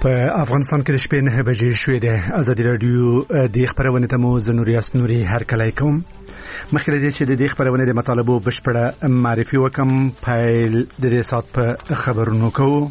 په افغانستان کې د شپې 9 بجې شوې ده. ازادي رادیو د خبرونه ته مو زنورياس نوري هر کله کوم مخکې د دې چې د خبرونه د مطالبو بشپړه معرفي وکم فایل د دې سات په خبرونو کوو.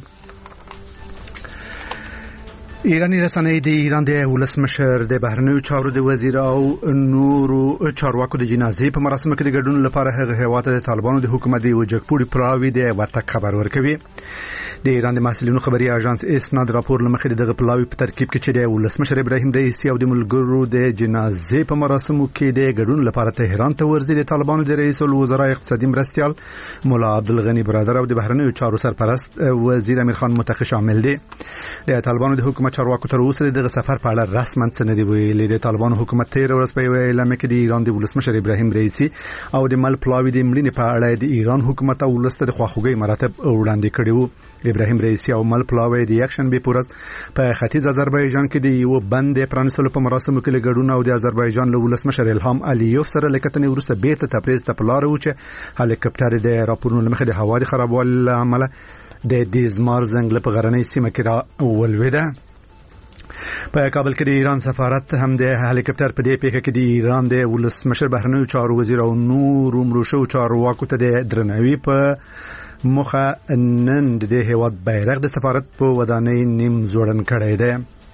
ایرانی رسنۍ د ایران د ولسمشر د بهرنیو چارو د وزیر او نورو چارواکو د جنازې په مراسمو کې د ګډون لپاره هغه هیواد د طالبانو د حکومت د وجګپوري پلاوی د ورته خبر ورکوي. د ایران د محصلینو خبري اژانس اسناد راپور لمخې دغه پلاوی په ترکیب کې چې د ولسمشر ابراهیم رئیسی او د ملګرو د جنازې په مراسمو کې د ګډون لپاره تهران ته ورځي. د طالبانو د رئیس الوزرا اقتصادي مرستيال مولا عبدالغنی برادر او د بهرنیو چارو سرپرست وزیر امیر خان متقی شامل دي. د طالبانو د حکومت چارواکو تر اوسه دغه سفر په اړه رسماً څه نه دی ویلي. د طالبانو حکومت تیر ورځ په اعلان کې د ایران د ولسمشر ابراهیم رئیسی او د مل پلاوی د مړینې په اړه د ایران حکومت او ولست د خواخوږي مراتب وړاندې کړي وو. ابراهیم رئیسی او مل پلاوی د یک شنبه پورز په ختیځ آذربایجان کې د یو بند پرانیستلو په مراسمو کې لګډون او د آذربایجان له ولسمشر الهام علیوف سره لکتنې ورسته بیرته تبریز ته پلار و چې هلیکاپټر د راپورونو لمخې د هوا د خرابوالي عمله د دیزمار زنګل په غرنۍ سیمه کې را ولویده. په کابل کې د ایران سفارت هم د هلیکاپټر په دې پیښه کې د ایران د ولسمشر بهرنیو چارو وزیر او نور مروشو چارواکو ته د درناوي په مخه نن د هیواد بیرغ د سفارت په ودانۍ نیم زوړن کړی دی.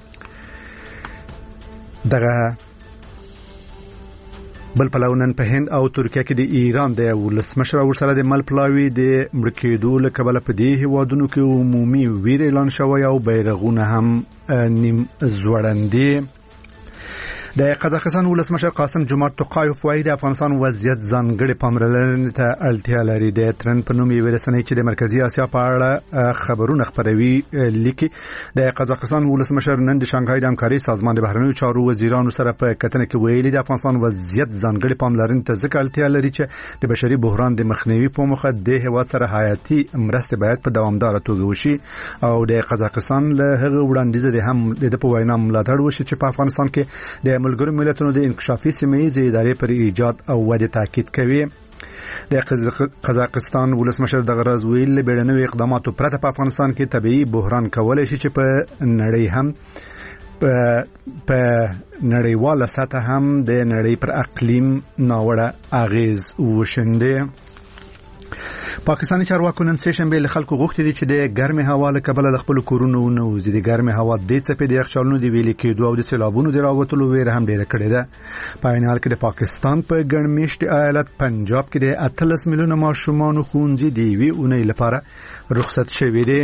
دغه بل پلوونن په هند او ترکیه کې د ایران د ولسمشر او سره د مل پلاوی د مړکېدو له کبله په دې هیوادونو کې عمومي ویر اعلان شوی او بیرغونه هم نیم زوړن دي. د قزاقستان ولسمشر قاسم جمعت توقایف وايي د افغانستان وضعیت ځانګړي پاملرنې ته اړتیا لري. د ترن په نوم یو رسنۍ چې د مرکزی اسیا په اړه خبرونه خپروي لیکي د قزاقستان ولسمشر نن د شانګهای د همکاري سازمان د بهرنیو چارو وزیرانو سره په کتنه کې ویلي د افغانستان وضعیت ځانګړي پاملرنې ته ځکه اړتیا لري چې د بشري بحران د مخنیوي په موخه د هیواد سره حیاتي مرستې باید په دوامداره توګه وشي او د قزاقستان له هغه وړاندیز د هم د په وینا ملاتړ وشي چې په افغانستان کې د ملګرو ملتونو د انکشافي سیمه‌ییزې ادارې پر ایجاد او ودې تاکید کوي. د قزاقستان ولسمشر د غرض ویل بیړنیو اقداماتو پرته په افغانستان کې طبيعي بحران کولای شي چې په نړۍ هم په نړیواله سطح هم د نړۍ پر اقلیم ناوړه اغیز وشنده. پاکستاني چارواکو نن سه شنبه له خلکو غوښتي دي چې د ګرمه هوا له کبله د خپل کورونو نه وځي. د ګرمه هوا د څپې د یخچالونو دی ویلي کېدو او د سیلابونو د راوتلو ویره هم ډیره کړې ده. په عین حال کې د پاکستان په ګڼمېشت ایالت پنجاب کې د 13 میلیونه ماشومان ښوونځي دی وی اونۍ لپاره رخصت شوي دي.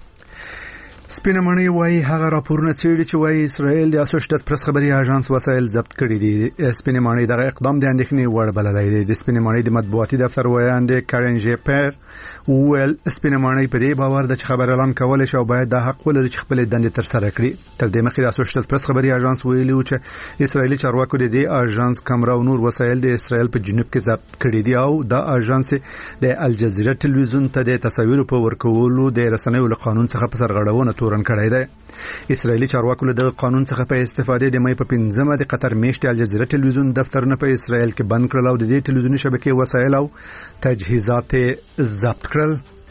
سپینه مڼۍ وايي هغه راپورونه چیرې چې وايي اسرائیل د اسوسییټډ پریس خبري اژانس وسایل ضبط کړي دي. سپینه مڼۍ دغه اقدام د اندېښنې وړ بللی دی. د سپینه مڼۍ د مطبوعاتي دفتر وایاند کارن جپر ویل سپینه مڼۍ په دې باور د خبر اعلان کول شي او باید د حق ولري چې خپل دندې تر سره کړي. تر دې مخکې د اسوسییټډ پریس خبري اژانس ویلي و چې اسرائیلي چارواکو د دې اژانس کیمرا او نور وسایل د اسرائیل په جنوب کې ضبط کړي دي او د اژانس د الجزیره ټلویزیون ته د تصاویر په ورکولو د رسنیو له قانون څخه په سرغړونه تورن کړی دی. اسرائیلي چارواکو له دغه قانون څخه په استفادې د مې په 15مه د قطر میشت الجزیره ټلویزیون دفترونه په اسرائیل کې بند کړل او د دې ټلویزیوني شبکې وسایل او تجهیزات ضبط کړل.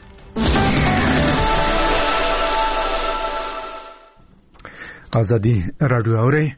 ازادي رادیو اوري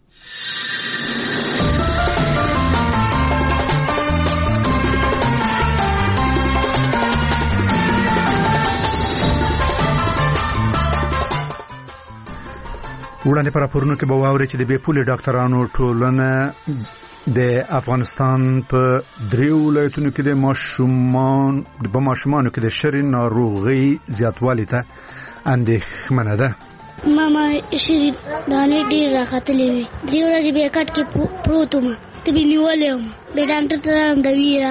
وړاندې پر راپورونو کې به واوري چې د بې پولې ډاکټرانو ټولنه د افغانستان په 3 ولایتونو کې د ماشومانو کې د شری ناروغي زیاتوالی ته اندېښمنه ده. ماما شری دانې ډېر راختلې وي. 3 ورځې به کټ کې پروت وم ته به نیولې وم به ډاکټر ته راځم د ویرا.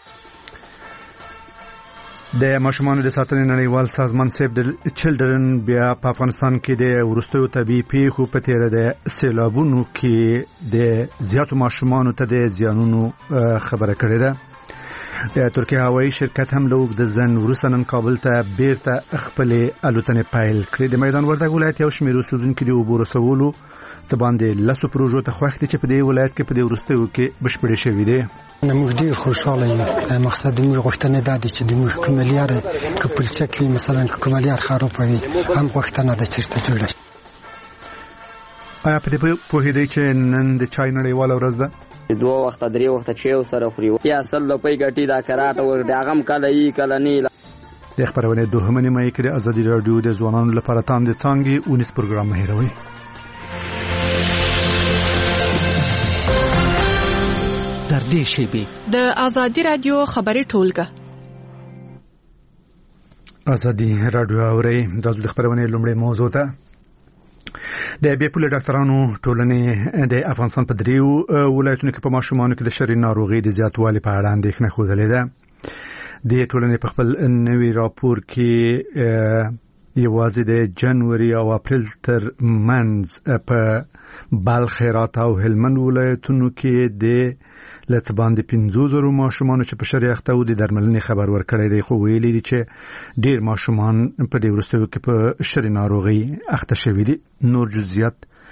د ماشومانو د ساتنې نړیوال سازمان سیف د چلډرن بیا په افغانستان کې د ورستیو طبي پیښو په تیر د سیلابونو کې د زیاتو ماشومانو ته د زیانونو خبره کړې ده. د ترکیه هوایي شرکت هم له اوږده ځنډ وروسته نن کابل ته بیرته خپلې الوتنې پیل کړې. د میدان وردګ ولایت یو شمېر اوسېدونکي د اوبو رسولو څه باندې لسو پروژو ته خوښ دي چې په دې ولایت کې په دې وروستیو کې بشپړې شوي دي. موږ ډېر خوشحاله یو. مقصد موږ غوښتنه دا ده چې موږ کوم لار که پلچک وي مثلا کوم لار خراب وي هم غوښتنه ده چې جوړه شي. آیا په دې پوهېدئ چې نن د چای نړیواله ورځ ده؟ 2 وخته 3 وخته چې سره خوري یا اصل لپی ګټي دا کراټ ور داغم کله ای کله نه. د خبرونه دوهمه نیمه کې د ازادي رادیو د ځوانانو لپاره تاند څنګه 19 پروګرام هیروي. در دې شیبې د ازادي رادیو خبري ټولګه ازادي رادیو اوري د خبرونه لومړی موضوع ته د بیپولې ډاکټرانو ټولنې د افغانستان په دریو ولایتونو کې په ماشومانو کې د شری ناروغي د زیاتوالي په اړه اندېښنه خوده ده. د ټولنې په خپل نوي راپور کې یوازې د جنوري او اپریل تر منځ په بلخ، هرات او هلمند ولایتونو کې د لڅباندې 50,000 ماشومان چې په شری اخته و د درملنې خبر ورکړی دی، خو ویلي دي چې ډیر ماشومان په دې وروستیو کې په شری ناروغي اخته شوي دي. نور جزئیات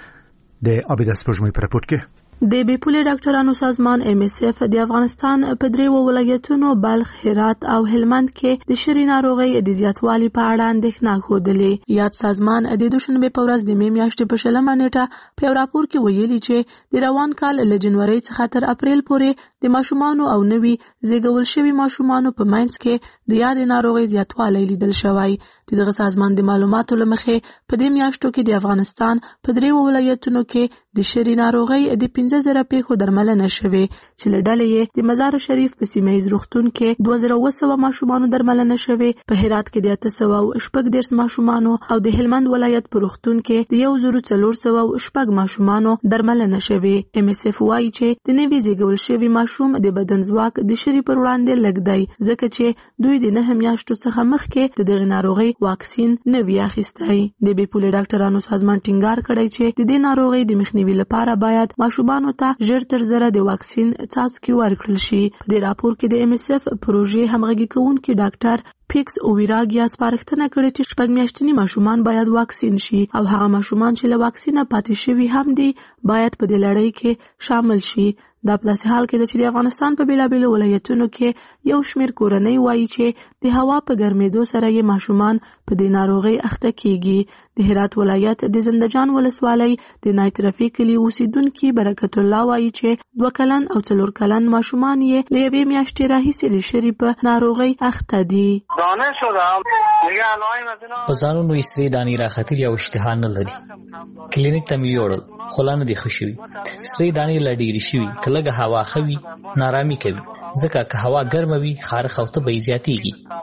د عابد اسپوږمۍ په راپور کې. د بیپولې ډاکټرانو سازمان MSF د افغانستان په دریو ولایتونو بلخ، هرات او هلمند کې د شری ناروغي د زیاتوالي په اړه اندېښنه خوده. یاد سازمان د دوشنبه په ورځ د می میاشتې په 20 نیټه په راپور کې ویلي چې د روان کال له جنوري څخه تر اپریل پورې د ماشومانو او نوي زیږول شوي ماشومانو په منځ کې د یاد ناروغي زیاتوالی لیدل شوی. دغه سازمان د معلوماتو لمخې په دې میاشتو کې د افغانستان په دریو ولایتونو کې د شری ناروغي د 15,000 پیښو درملنه شوې چې له ډلې یې د مزار شریف په سیمه ییز روغتون کې 2200 ماشومانو درملنه شوې، په هرات کې د 814 ماشومانو او د هلمند ولایت په روغتون کې د 1406 ماشومانو درملنه شوې. MSF وايي چې د نوي زیږول شوي ماشوم د بدن ځواک د شری پر وړاندې لږ دی، ځکه چې دوی د 9 میاشتو څخه مخکې د دغه ناروغي واکسین نه وی اخیستی. د بیپولې ډاکټرانو سازمان ټینګار کړی چې د دې ناروغي د مخنیوي لپاره باید ماشومانو ته ژر تر ژره د واکسین څاڅکي ورکړل شي. د راپور کې د MSF پروژې همغږي کوونکي ډاکټر پیکس اوویراګیا سپارښتنه کړې چې 6 میاشتني ماشومان باید واکسین شي او هغه ماشومان چې له واکسینه پاتې شوي هم دي باید په دې لړۍ کې شامل شي. دا په داسې حال کې ده چې د افغانستان په بیلابیلو ولایتونو کې یو شمېر کورنۍ وایي چې د هوا په ګرمېدو سره یې ماشومان په دې ناروغۍ اخته کیږي. د هرات ولایت د زندجان ولسوالۍ د نایترفي کلي اوسیدونکي برکت الله وایي چې 2 کلن او 4 کلن ماشومان یې له 1 میاشتې راهیسې د شری په ناروغۍ اخته دي. په ځانونو یې سرې دانې راختلي او اشتها نه لري. کلینیک ته مې یوړل خو لا نه دي ښه شوي. سرې دانې لا ډېرې شوي، که لږه هوا ښه وي نارامي کوي، ځکه که هوا ګرمه وي خارښ او تبه یې زیاتېږي.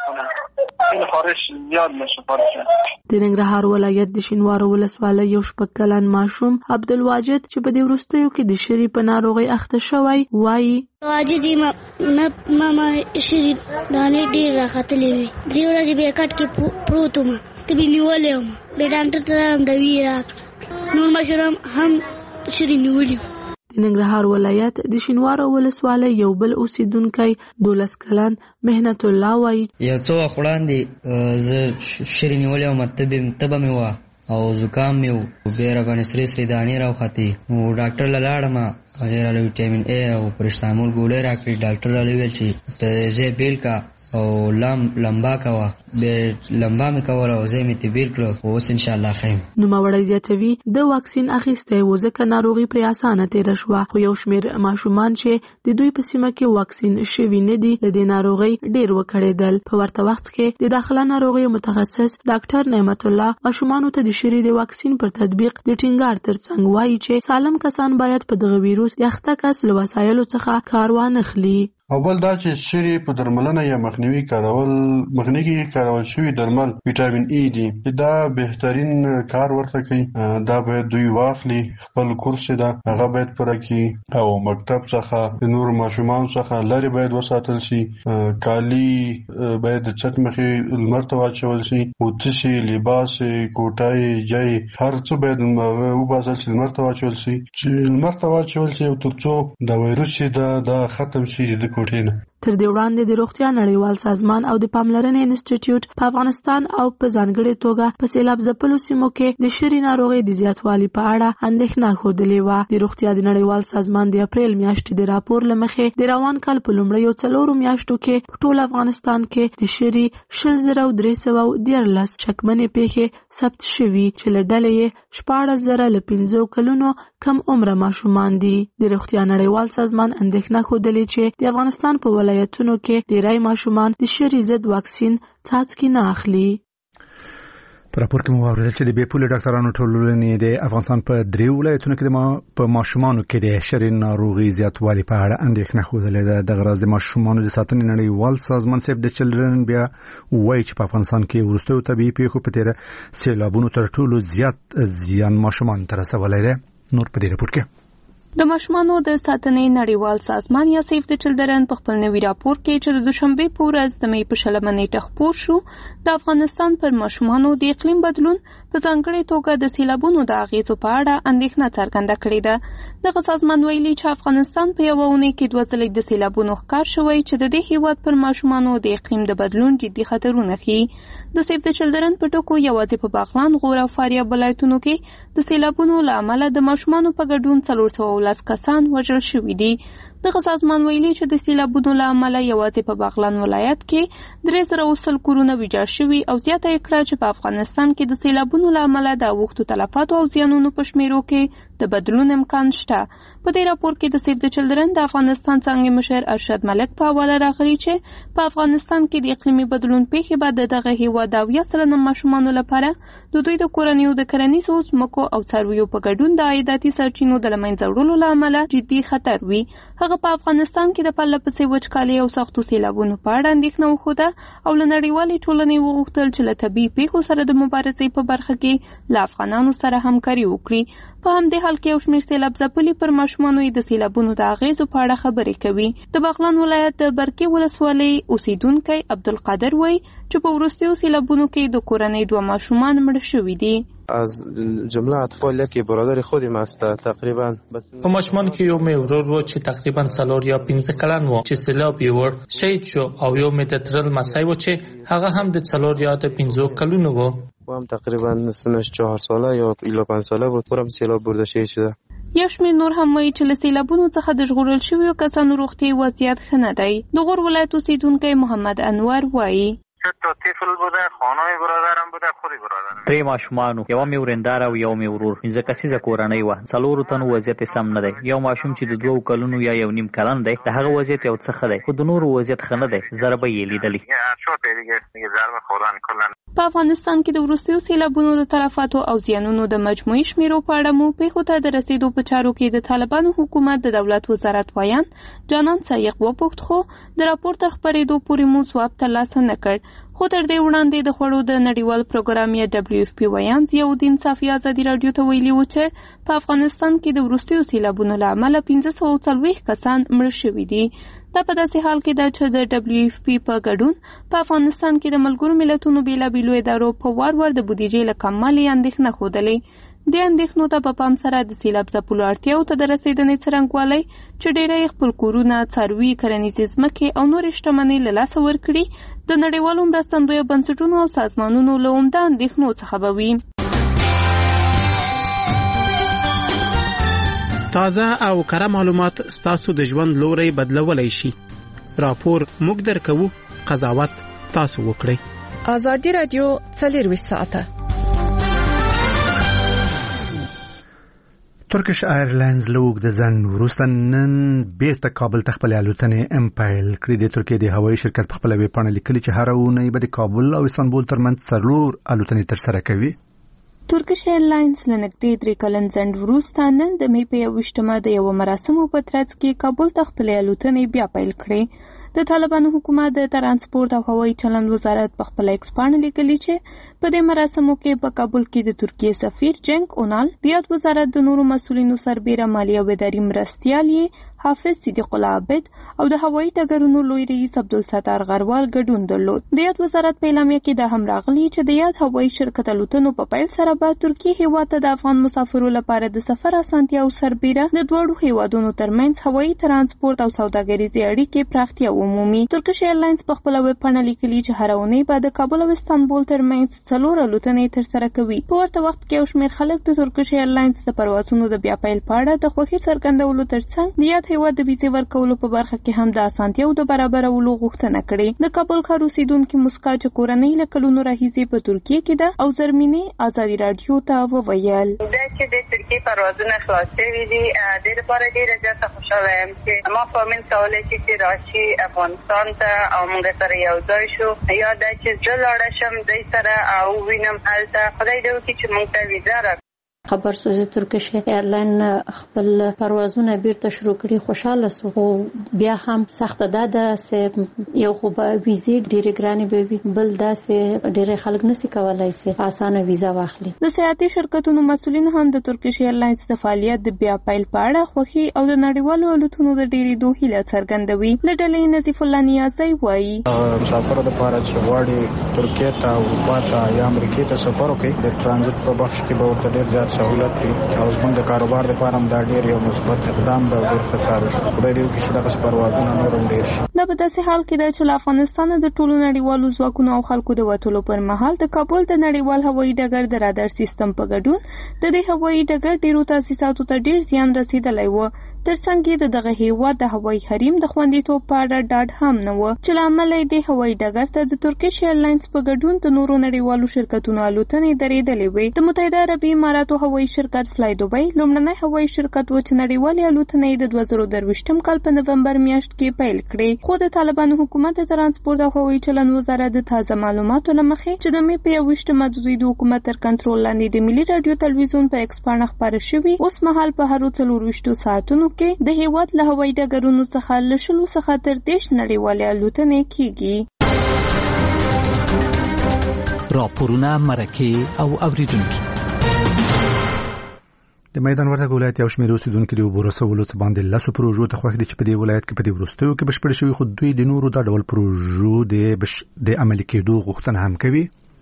د ننګرهار ولایت د شینوارو ولسوالۍ یو 6 کلن ماشوم عبدالواجد چې په دې وروستیو کې د شری په ناروغۍ اخته شوی وایي واجد ماما شری دانې ډېر راختلې وي، 3 ورځې به کټ کې پروت وم، تبې نیولې وم، د ډاکټر ته هم دوی راکړه، نور ماشومان هم شری نیولي. د ننګرهار ولایت د شینوارو ولسوالۍ یو بل اوسیدونکی 12 کلن محنت الله وایي یو څو وخت وړاندې زه شری نیولې وم، تبه مې وه او زکام مې و، بیا راباندې سرې دانې راوختې، نو ډاکټر له لاړم، هغې راله ویټامین A او پرسټامول ګولۍ راکړې. ډاکټر راله ویل چې ته ځای بیل کا او لمبا کوه، بیا لمبا مې کوله او ځای مې ته بیل کړه، خو اوس انشاءالله ښه یم. نوموړی زیاتوي د واکسین اخیستی و ځکه ناروغي پرې اسانه تېره شوه، خو یو شمېر ماشومان چې د دوی په سیمه کې واکسین شوي نه دي له دې ناروغۍ ډېر وکړېدل. په ورته وخت کې د داخله ناروغیو متخصص ډاکټر نعمت الله ماشومانو ته د شری د واکسین پر تطبیق د ټینګار ترڅنګ وایي چې سالم کسان باید په دغه ویروس د اخته کس له وسایلو څخه کار وانخلي. اول دا چې شری په درملنه یا مخنیوي کارول شوي درمل ویټامین ای دي، دا بهترین کار ورته کوي. دا باید دوی واخلي، خپل کورس دا هغه باید پوره کړي او مکتب څخه د نور ماشومانو څخه لرې باید وساتل شي. کالي باید د چت مخې لمر ته واچول شي، اوتشي، لباس، کوټای، جای، هر څه باید وباسل شي، لمر ته واچول شي، چې لمر ته واچول شي او تر څو دا ویروس چې دا ختم شي د تر دې وړاندې د روغتیا نړیوال سازمان او د پاملرنې انسټیټیوټ په افغانستان او په ځانګړي توګه په سیلاب ځپلو سیمو کې د شری ناروغۍ د زیاتوالي په اړه اندېښنه ښودلې وه. د روغتیا د نړیوال سازمان د اپریل میاشتې د راپور له مخې د روان کال په لومړیو 4 میاشتو کې په ټول افغانستان کې د شری 6313 شکمنې پیښې ثبت شوي چې له ډلې یې 14,000 له 15 کلونو کم عمره ماشومان دي. د روغتیا نړیوال سازمان اندېښنه ښودلې چې د افغانستان په ولایتونو کې ډېری ماشومان د شری ضد واکسین څاڅکي نه اخلي. په راپور کې مو واوریدل چې د بې پولې ډاکټرانو ټولنې د افغانستان په 3 ولایتونو کې په ماشومانو کې د شری ناروغي زیاتوالي په اړه اندېښنه ښودلې ده. د غرض د ماشومانو د ساتنې نړیوال سازمان سیف د چلډرن بیا وایي چې په افغانستان کې وروستیو طبیعي پیښو په تیره سیلابونو تر ټولو زیات زیان ماشومان ته رسولی دی. نور په دې راپور کې د ماشومانو د ساتنې نړیوال سازمان یا سیف د چلډرن په خپل نوي راپور کې چې د دوشنبه په ورځ د مې په 20 نیټه خپور شو د افغانستان پر ماشومانو د اقلیم بدلون په ځانګړي توګه د سیلابونو د اغیزو په اړه اندېښنه څرګنده کړې ده. دغه سازمان ویلي چې افغانستان په یوه اونۍ کې 2 ځلې د سیلابونو ښکار شوی چې د دې هیواد پر ماشومانو د اقلیم د بدلون جدي خطرونه ښيي. د سیف د چلډرن په ټکو یوازې په باغلان، غور او فاریاب ولایتونو کې د سیلابونو له امله د ماشومانو په ګډون 410 کسان وژل شوي دي. دغه سازمان ویلي چې د سیلابونو له امله یوازې په باغلان ولایت کې 300 کورونه ویجاړ شوي او زیاته یې کړه چې په افغانستان کې د سیلابونو له امله د اوښتو تلفاتو او زیانونو په شمیرو کې د بدلون امکان شته. په دې راپور کې د سیف د چلډرن د افغانستان څانګې مشر ارشد ملک په حواله راغلي چې په افغانستان کې د اقلیمي بدلون پیښې به د دغه هیواد 70% ماشومانو لپاره د دوی د کورنیو د کرنیزو ځمکو او څارویو په ګډون د عایداتي سرچینو د له منځه وړلو له امله جدي خطر وي. هغه په افغانستان کې د پرله پسې وچکالۍ او سختو سیلابونو په اړه اندېښنه وښوده او له نړیوالې ټولنې وغوښتل چې له طبیعي پیښو سره د مبارزې په برخه کې له افغانانو سره همکاري وکړي. په همدې حال کې یو شمېر سیلاب ځپلي پر ماشومانو د سیلابونو د اغیزو په اړه خبرې کوي. د بغلان ولایت د برکې ولسوالۍ اوسیدونکی عبدالقادر وایي چې په وروستیو سیلابونو کې د کورنۍ 2 ماشومان مړه شوي دي. از جمله اطفال یکی برادر خودم است تقریبا په ماشومان کې یو مې ورور و چې تقریبا 4 یا 15 کلن و چې سیلاب یې ور شهید شو او یو مې د ترل مسای و چې هغه هم د 4 یا 15 کلونو و هم تقریبا سنش 4 ساله یا 5 ساله بود پرم سیلاب برده شده. یو شمېر نور هم وایي چې له سیلابونو څخه د ژغورل شویو کسانو روغتیایي وضعیت ښه نه دی. د غور ولایت اوسیدونکی محمد انور وایي تا طفل بوده، خانه برادرم بوده، خود برادرم. 3 ماشومانو، یو مې ورندار او یو مې ورور. 15 کسیزه کورنۍ وه. 4 تنو وضعیت سم نه دی. یو ماشوم چې د 2 کلونو یا 1.5 کلن دی، د هغه وضعیت یو څه ښه دی، خو د نورو وضعیت ښه نه دی. ضربه یې لیدلې. په افغانستان کې د وروستیو سیلابونو د تلفاتو او زیانونو د مجموعي شمیرو په اړه مو پیښو ته د رسیدو په چارو کې د طالبانو حکومت د دولت وزارت وایان جانان سایق وپوښت، خو د راپور تر خپرېدو پورې مو ځواب ترلاسه نه کړ. خو تر دې وړاندې د خوړو د نړیوال پروګرام یا WFP وایان ضیاءالدین صافي ازادي راډیو ته ویلي و چې په افغانستان کې د وروستیو سیلابونو له امله 1540 کسان مړه شوي دي. دا په داسې حال کې ده چې د WFP په ګډون په افغانستان کې د ملګرو ملتونو بېلابېلو ادارو په وار وار د بودیجې له کموالي اندېښنه ښودلې. د اندېښنو ته په پام سره د سیلاب ځپلو اړتیاو ته د رسېدنې څرنګوالی چې ډېری خپل کورونه، څاروي، کرنیزې ځمکې او نورې شتمنۍ له لاسه ورکړي د نړیوالو مرستندویه بنسټونو او سازمانونو له عمده اندېښنو څخه به وي. تازه او کره معلومات ستاسو د ژوند لوری بدلولی شي. راپور موږ درکوو، قضاوت تاسو وکړئ. ازادي راډیو 24 ساعته. ترکش ایرلاینز لوګ د ځن وروسته نن بیرته کابل ته خپل الوتنې امپایل کړې. د ترکیې د هوایي شرکت په خپل ویب پاڼه لیکلي چې هر اونۍ به د کابل او استانبول ترمنځ 4 الوتنې ترسره کوي. ترکش ایرلاینز لنږدې 3 کلن ځنډ وروسته نن د مې په 21مه د یو مراسمو په ترڅ کې کابل ته خپل الوتنې بیا پیل کړې. د طالبانو حکومت د ترانسپورت او هوایي چلند وزارت په خپل ایکس پاڼه لیکلي چې په دې مراسمو کې په کابل کې د ترکیې سفیر جنګ اونال، د یاد وزارت د نورو مسؤلینو سربېره مالی او اداري مرستیال حافظ صدیق الله عابد او د هوایي ډګرونو لوی رئیس عبدالستار غروال ګډون درلود. د یاد وزارت په اعلامیه کې دا هم راغلي چې د یاد هوایي شرکت الوتنو په پیل سره به ترکیې هیواد ته د افغان مسافرو لپاره د سفر اسانتیا او سربیره د دوړو هیوادونو ترمنځ هوایي ترانسپورت او سوداګریزي اړیکې پراختیا ومومي. ترکیش ایرلاینز په خپل ویب پاڼه لیکلي چې هر اونۍ به د کابل او استانبول ترمنځ 4 الوتنې ترسره کوي. په ورته وخت کې یو شمېر خلک د ترکیش ایرلاینز د پروازونو د بیا پیل په اړه د خوښۍ څرګندولو ترڅنګ د یاد هیواد د ویزې ورکولو په برخه کې هم د اسانتیاو د برابرولو غوښتنه کړې. د کابل ښار اوسیدونکي مسکا چې کورنۍ له کلونو راهیسې په ترکیې کې ده او زرمینې ازادي راډیو ته وویل دا چې د ترکیې پروازونه خلاص شوي دي د لپاره ډېره زیاته خوشاله یم چې ما فامیل کولی شي چې راشي افغانستان ته او موږ سره یو ځای شو یا دا چې زه لاړه شم دوی سره او وینم هلته خدای دې وکړي چې موږ ته ویزه راکړي. خبر سوزي ترکیش ایرلاین خپل پروازونه بیرته شروع کړي خوشاله سو خو بیا هم سخت ده چې یو خو به ویزې ډېرې ګرانې به وي بل دا چې ډېر خلک نشي کولای چې اسانه ویزه واخلي. د سیاحتي شرکتونو مسؤلین هم د ترکیش ایرلاینز د فعالیت د بیا پیل په اړه خوښي او د نړیوالو الوتنو د ډېرېدو هیله څرګندوي. له ډلې نظیف الله نیازی وایي مسافرو لپاره چې غواړي ترکیې ته اروپا ته یا امریکا ته سفر وکړي د ترانزیت په بخش کې به ورته ډېر زیات سہولت دی او زموږ د کاروبار لپاره هم دا ډېر یو مثبت اقدام ده او ډېر ښه کار وشو. خدای دې وکړي چې دغسې پروازونه نور هم ډېر شي. دا په داسې حال کې ده چې له افغانستانه د ټولو نړیوالو ځواکونو او خلکو د وتلو پر مهال د کابل د نړیوال هوایي ډګر د رادار سیستم په ګډون د دې هوایي ډګر ډېرو تاسیساتو ته ډېر زیان رسېدلی و. ترڅنګ یې د دغه هیواد د هوایي حریم د خوندیتوب په اړه ډاډ هم نه و چې له امله یې د هوایي ډګر ته د ترکیش ایرلاینز په ګډون د نورو نړیوالو شرکتونو الوتنې درېدلې وې. د متحده عربي اماراتو هوایي شرکت فلای دوبۍ لومړنی هوایي شرکت و چې نړیوالې الوتنې د 2023 کال په نومبر میاشت کې پیل کړې. خو د طالبانو حکومت د ترانسپورت او هوایي چلند وزارت د تازه معلوماتو له مخې چې د مې په 21 د دوی د حکومت تر کنټرول لاندې د ملي رادیو تلویزیون په ایکس پاڼه خپاره شوي اوس مهال په هرو 24 ساعتونو کې د هیواد له هوایي ډګرونو څخه له 10 څخه تر 10 نړیوالې الوتنې کیږي. راپورونه مرکه او اوریدونکو د میدان وردګ ولایت یو شمېر اوسیدونکو د اوبو رسولو څخه باندې لاسو پروژو ته خوښ دي چې په دې ولایت کې په دې وروستیو کې بشپړ شوي خو دوی د نورو دا ډول پروژو د عملي کېدو غوښتنه هم کوي.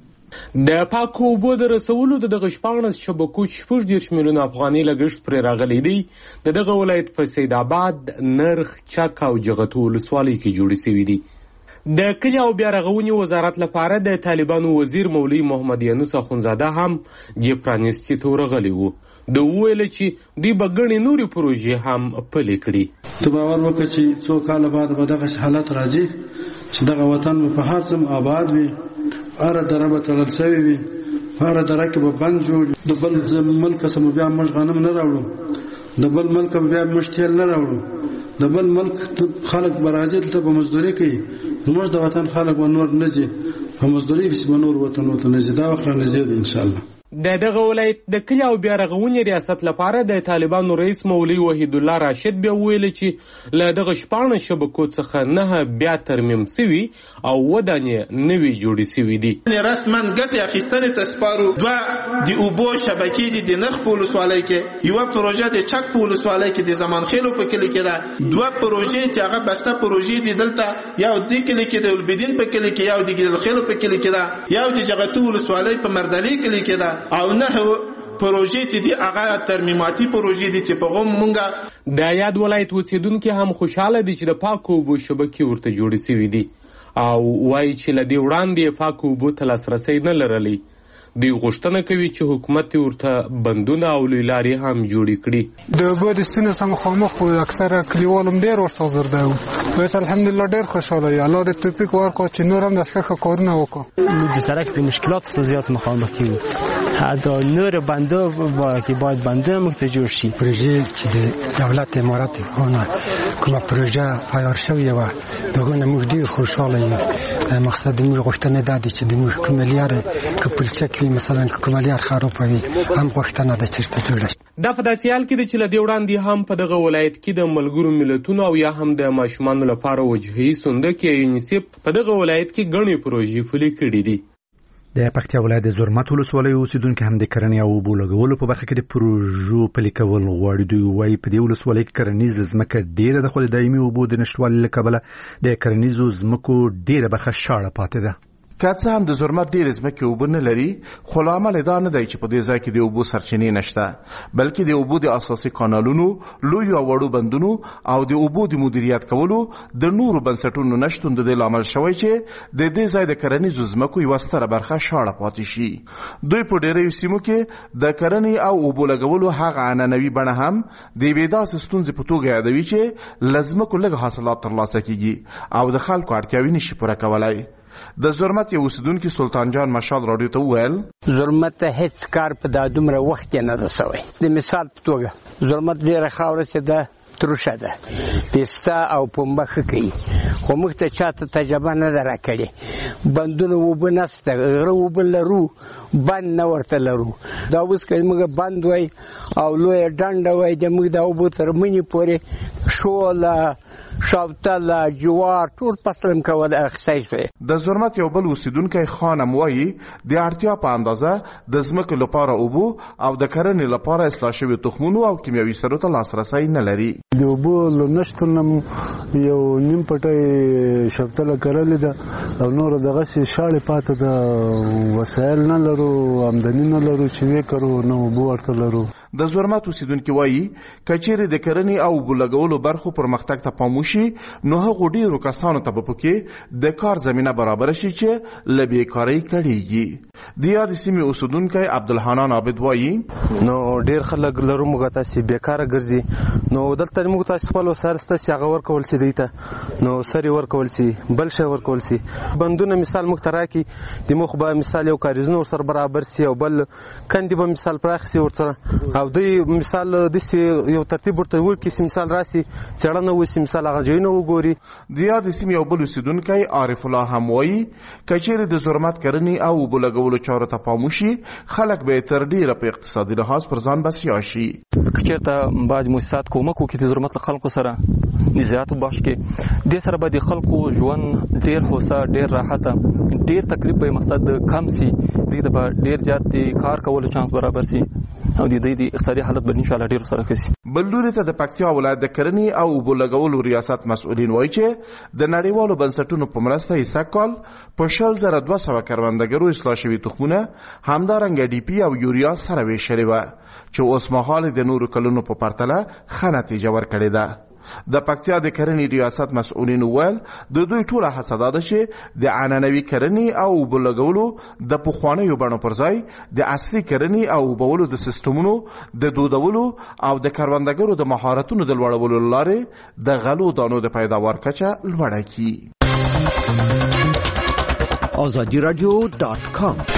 د پاکو اوبو د رسولو د دغه شپاړس شبکو 14 میلیون افغاني لګښت پرې راغلی دی. د دغه ولایت په سید آباد، نرخ، چک او جغتو ولسوالۍ کې جوړې شوي دي. د کلي او بیا رغونې وزارت لپاره د طالبانو وزیر مولوي محمد یونس اخونزاده هم د پرانیستي ته ورغلی و. د ویل چې دوی به ګڼې نورې پروژې هم پلې کړي. ته باور وکړه چې څو کاله بعد به دغه حالت راځي چې دغه وطن په هر څه آباد وي، هر دره به تړل شوې وي، هر دره کې به بند جوړ، د بل ملک څخه بیا موږ غنم نه راوړو، د بل ملک بیا موږ تیل نه راوړو، د بل ملک خلک به راځي دلته په مزدوري کوي، زموږ د وطن خلک به نور نه ځي په مزدوري پسې به نور وطن نه ځي. دا وخت رانږدې دی انشاءالله. د دغه ولایت د کلي او بیا رغونې ریاست لپاره د طالبانو رئیس مولوي وحید الله راشد بیا ویل چې له دغه 14 شبکو څخه 9 بیا ترمیم شوي او ودانې نوي جوړې شوي دي. رسما ګټې اخیستنې ته سپارو. 2 د اوبو شبکې دي د نرخ په ولسوالۍ کې، یوه پروژه د چک په ولسوالۍ کې د زمانخیلو په کلي کې ده، 2 پروژې چې هغه بسته پروژې دي دلته یو د کلي کې د البدین په کلي کې، یو د ګیدلخیلو په کلي کې ده، یو د جغتو ولسوالۍ په مردلي کلي کې ده، او 9 پروژې چې دي هغه ترمیماتي پروژې دي چې په غوم مونږه. د یاد ولایت اوسیدونکي هم خوشاله دي چې د پاکو اوبو شبکې ورته جوړې شوي دي او وایي چې له دې وړاندې پاکو اوبو ته لاسرسی نه لرلی. دوی غوښتنه کوي چې حکومت ورته بندونه او لوی لارې هم جوړې کړي. د اوبو د ستونزو سره مخامخ وو، اکثره کلیوال هم ډېر ورسره زرده وو. اوس الحمدلله ډېر خوشحاله یو. الله دې توفیق ورکړي چې نور هم داسې ښه کارونه وکړو. موږ د سړک د مشکلاتو سره زیات مخامخ کیږو. حتی نور بنده که باید بنده موږ ته جوړ شي. پروژې چې د دولت امارات هونه کومه پروژه عیار شوې وه دغه نه موږ ډېر خوشحاله یو. مقصد موږ غوښتنه دا ده چې د موږ کومه لاره که پلچک وي مثلا که کومه لار خراب وي هم غوښتنه ده چې جوړه شي. دا په داسې حال کې ده چې له دې وړاندې هم په دغه ولایت کې د ملګرو ملتونو او یا هم د ماشومانو لپاره وجهي صندوق یونیسف په دغه ولایت کې ګڼې پروژې پلې کړې دي. د پکتیا ولایت د زرمت ولسوالۍ اوسیدونکو هم د کرنې او اوبو لګولو په برخه کې د پروژو پلي کول غواړي. دوی وایي په دې ولسوالۍ کې کرنیز ځمکه ډېره ده، خو د دایمي اوبو د نشتوالي له کبله د کرنیزو ځمکو ډېره برخه شاړه پاتې ده. که څه هم د زرمت ډېرې ځمکې اوبه نه لري، خو لامل دا نه دی چې په دې ځای کې د اوبو سرچینې نشته، بلکې د اوبو د اساسي کانالونو، لویو او وړو بندونو او د اوبو د مدیریت کولو د نورو بنسټونو نشتون د دې لامل شوی چې د دې ځای د کرنیزو ځمکو یوه ستره برخه شاړه پاتې شي. دوی په ډېریو سیمو کې د کرنې او اوبو لګولو هغه عنعنوي بڼه هم د یوې داسې ستونزې په توګه یادوي چې له ځمکو لږ حاصلات ترلاسه کیږي او د خلکو اړتیاوې نشي پوره کولی. د زرمت یو اوسیدونکي سلطان جان مشال راډیو ته وویل زرمت ته هیڅ کار په دا دومره وخت کې نه ده سوی. د مثال په توګه زرمت ډېره خاوره چې ده تروشه ده، پیسته او پنبه ښه کوي، خو موږ ته چاته تجربه نه ده راکړې. بندونه اوبه نسته، غره اوبه لرو، بند نه ورته لرو. دا اوس که موږ بند وای او لویه ډنډه وای د موږ د اوبو تر منې پورې شوله، شاوتله، جوار ټول فصل کول اخیستی شوی. د زرمت یو بل اوسیدونکی خانم وایي د اړتیا په اندازه د ځمکې لپاره اوبو او د کرنې لپاره اصلاح شوي تخمونو او کیمیاوي سرو ته لاسرسی نه لري. د اوبو له نشتون نه یو نیم پټی شاوتله کرلې ده او نور دغسې شاړې پاتې ده، وسایل نه لرو، آمدني نه لرو چې ویې کرو، نه اوبو ورته لرو. د زرمت اوسیدونکي وایي که چیرې د کرنې او اوبو لګولو برخو پرمختګ ته پام وشي نو هغو ډېرو کسانو ته به پکې د کار زمینه برابره شي چې له بېکارۍ کړېږي. د یادې سیمې اوسیدونکی عبدالحنان عابد وایي نو ډېر خلک لرو موږ تاسې بېکاره ګرځي، نو دلته موږ تاسې خپل وسایل ستاسې هغه ورکول سي دوی ته، نو سر یې ورکول سي، بل شی ورکول سي. بندونه مثال موږ ته راکړي، د موږ به مثال یو کاریزونه ورسره برابر سي او بل کندې به مثال پراخ سي ورسره، او دوی مثال داسې یو ترتیب ورته وکړي چې مثال راسي څېړنه وسي، مثال هغه ځایونه وګوري. د یادې سیمې یو بل اوسیدونکی عارف الله هم وایي که چیرې د زرمت کرنې او اوبو لګولو چارو ته پام وشي خلک به یې تر ډېره په اقتصادي لحاظ پر ځان بسیا شي. که چېرته بعضې مؤسسات کومک وکړي د زرمت له خلکو سره نزاعت وبخش کړي، دې سره به د خلکو ژوند ډېر هوسا، ډېر راحته، ډېر تکلیف به یې مقصد کم سي، دوی ته به ډېر زیات د کار کولو چانس برابر سي او د دوی د اقتصادي حالت به انشاءالله ډېر سره ښه سي. بل لوري ته د پکتیا ولایت د کرنې او اوبو لګولو ریاست مسؤلین وایي چې د نړیوالو بنسټونو په مرسته یې سږ کال په 200,200 کروندګرو اصلاح شوي تخمونه همدارنګه ډي پي او یوریا سره ویشلې وه چې اوس مهال د نورو کلونو په پرتله ښه نتیجه ورکړې ده. د پکتیا د کرنې ریاست مسؤلین وویل د دوی ټوله هڅه دا ده چې د عنعنوي کرنې او اوبو لګولو د پخوانیو بڼو پر ځای د عصري کرنې او اوبولو د سیستمونو د دودولو او د کروندګرو د مهارتونو د لوړولو له لارې د غلو دانو د پیداوار کچه لوړه کړي. azadiradio.com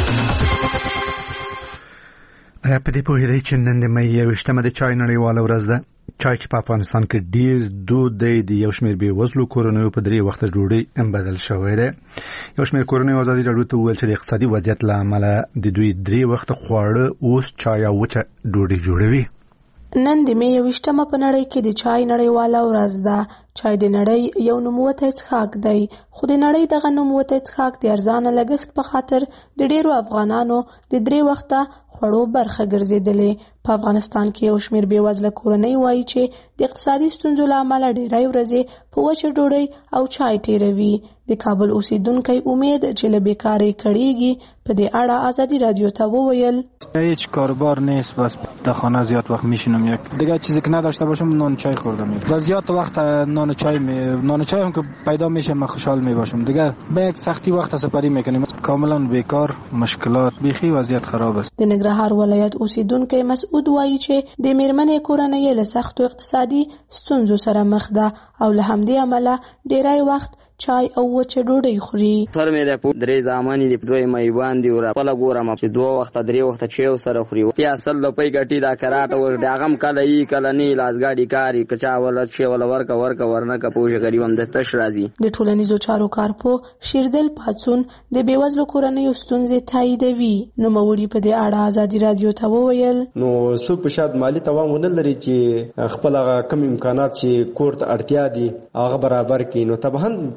په دې پوهېدئ چې نن د مۍ 21 د چای نړیواله ورځ ده. چای چې په افغانستان کې ډیر دود دی، د یو شمېر بېوزلو کورنیو په 3 وخته ډوډۍ بدل شوی دی. یو شمېر کورنیو ازادي راډیو ته وویل چې د اقتصادي وضعیت له امله د دوی 3 وخته خواړه اوس چای او وچه ډوډۍ جوړوي. نن د مۍ 21 په نړۍ کې د چای نړیواله ورځ ده. چای د نړۍ یو نوموتی څښاک دی، خو د نړۍ دغه نوموتی څښاک د ارزانه لګښت په خاطر د ډیرو افغانانو د 3 وخته خوړو برخه ګرځېدلې. په افغانستان کې یو شمېر بېوزله کورنۍ وایي چې د اقتصادي ستونزو له امله ډېری ورځې په وچه ډوډۍ او چای تېروي. د کابل اوسیدونکی امید چې له بېکارۍ کړېږي په دې اړه ازادي رادیو ته وویل هیچ کاربار نیست، بس در خانه زیاد وقت میشینم، یک دیگه چیزی که نداشته باشم نان چای خوردم و زیاد وقت نان چای هم که پیدا میشه من خوشحال میباشم. دیگه به یک سختی وقت سپری میکنیم، کاملا بیکار، مشکلات، بیخی وضعیت خراب است. د ننګرهار ولایت اوسیدونکی مسعود وایي چې د میرمنې کورنۍ له سختو اقتصادي ستونزو سره مخ ده او له همدې امله ډېری وخت چای او وچه ډوډۍ خوري. سر مې د 3 زامنې د دوی مې باندې ور خپل ګورم چې 2 وخت 3 وخت چای سره خوري. بیا اصل لپی ګټي دا کراټ ور داغم کله یې کله نه لاسګاډي کاری کچا ولا شی ولا ورکا ورنه پوجا غریبم د تش راځي. د ټولنیزو چارو کارپو شیردل پاتسون د بیوزلو کورنیو ستونزې تاییدوي. نو موري په دې اړه ازادي رادیو ته وویل نو څوک په شاد مالی توان ونه لري چې خپل کم امکانات چې کور ته اړتیا دي هغه برابر کړي، نو طبعا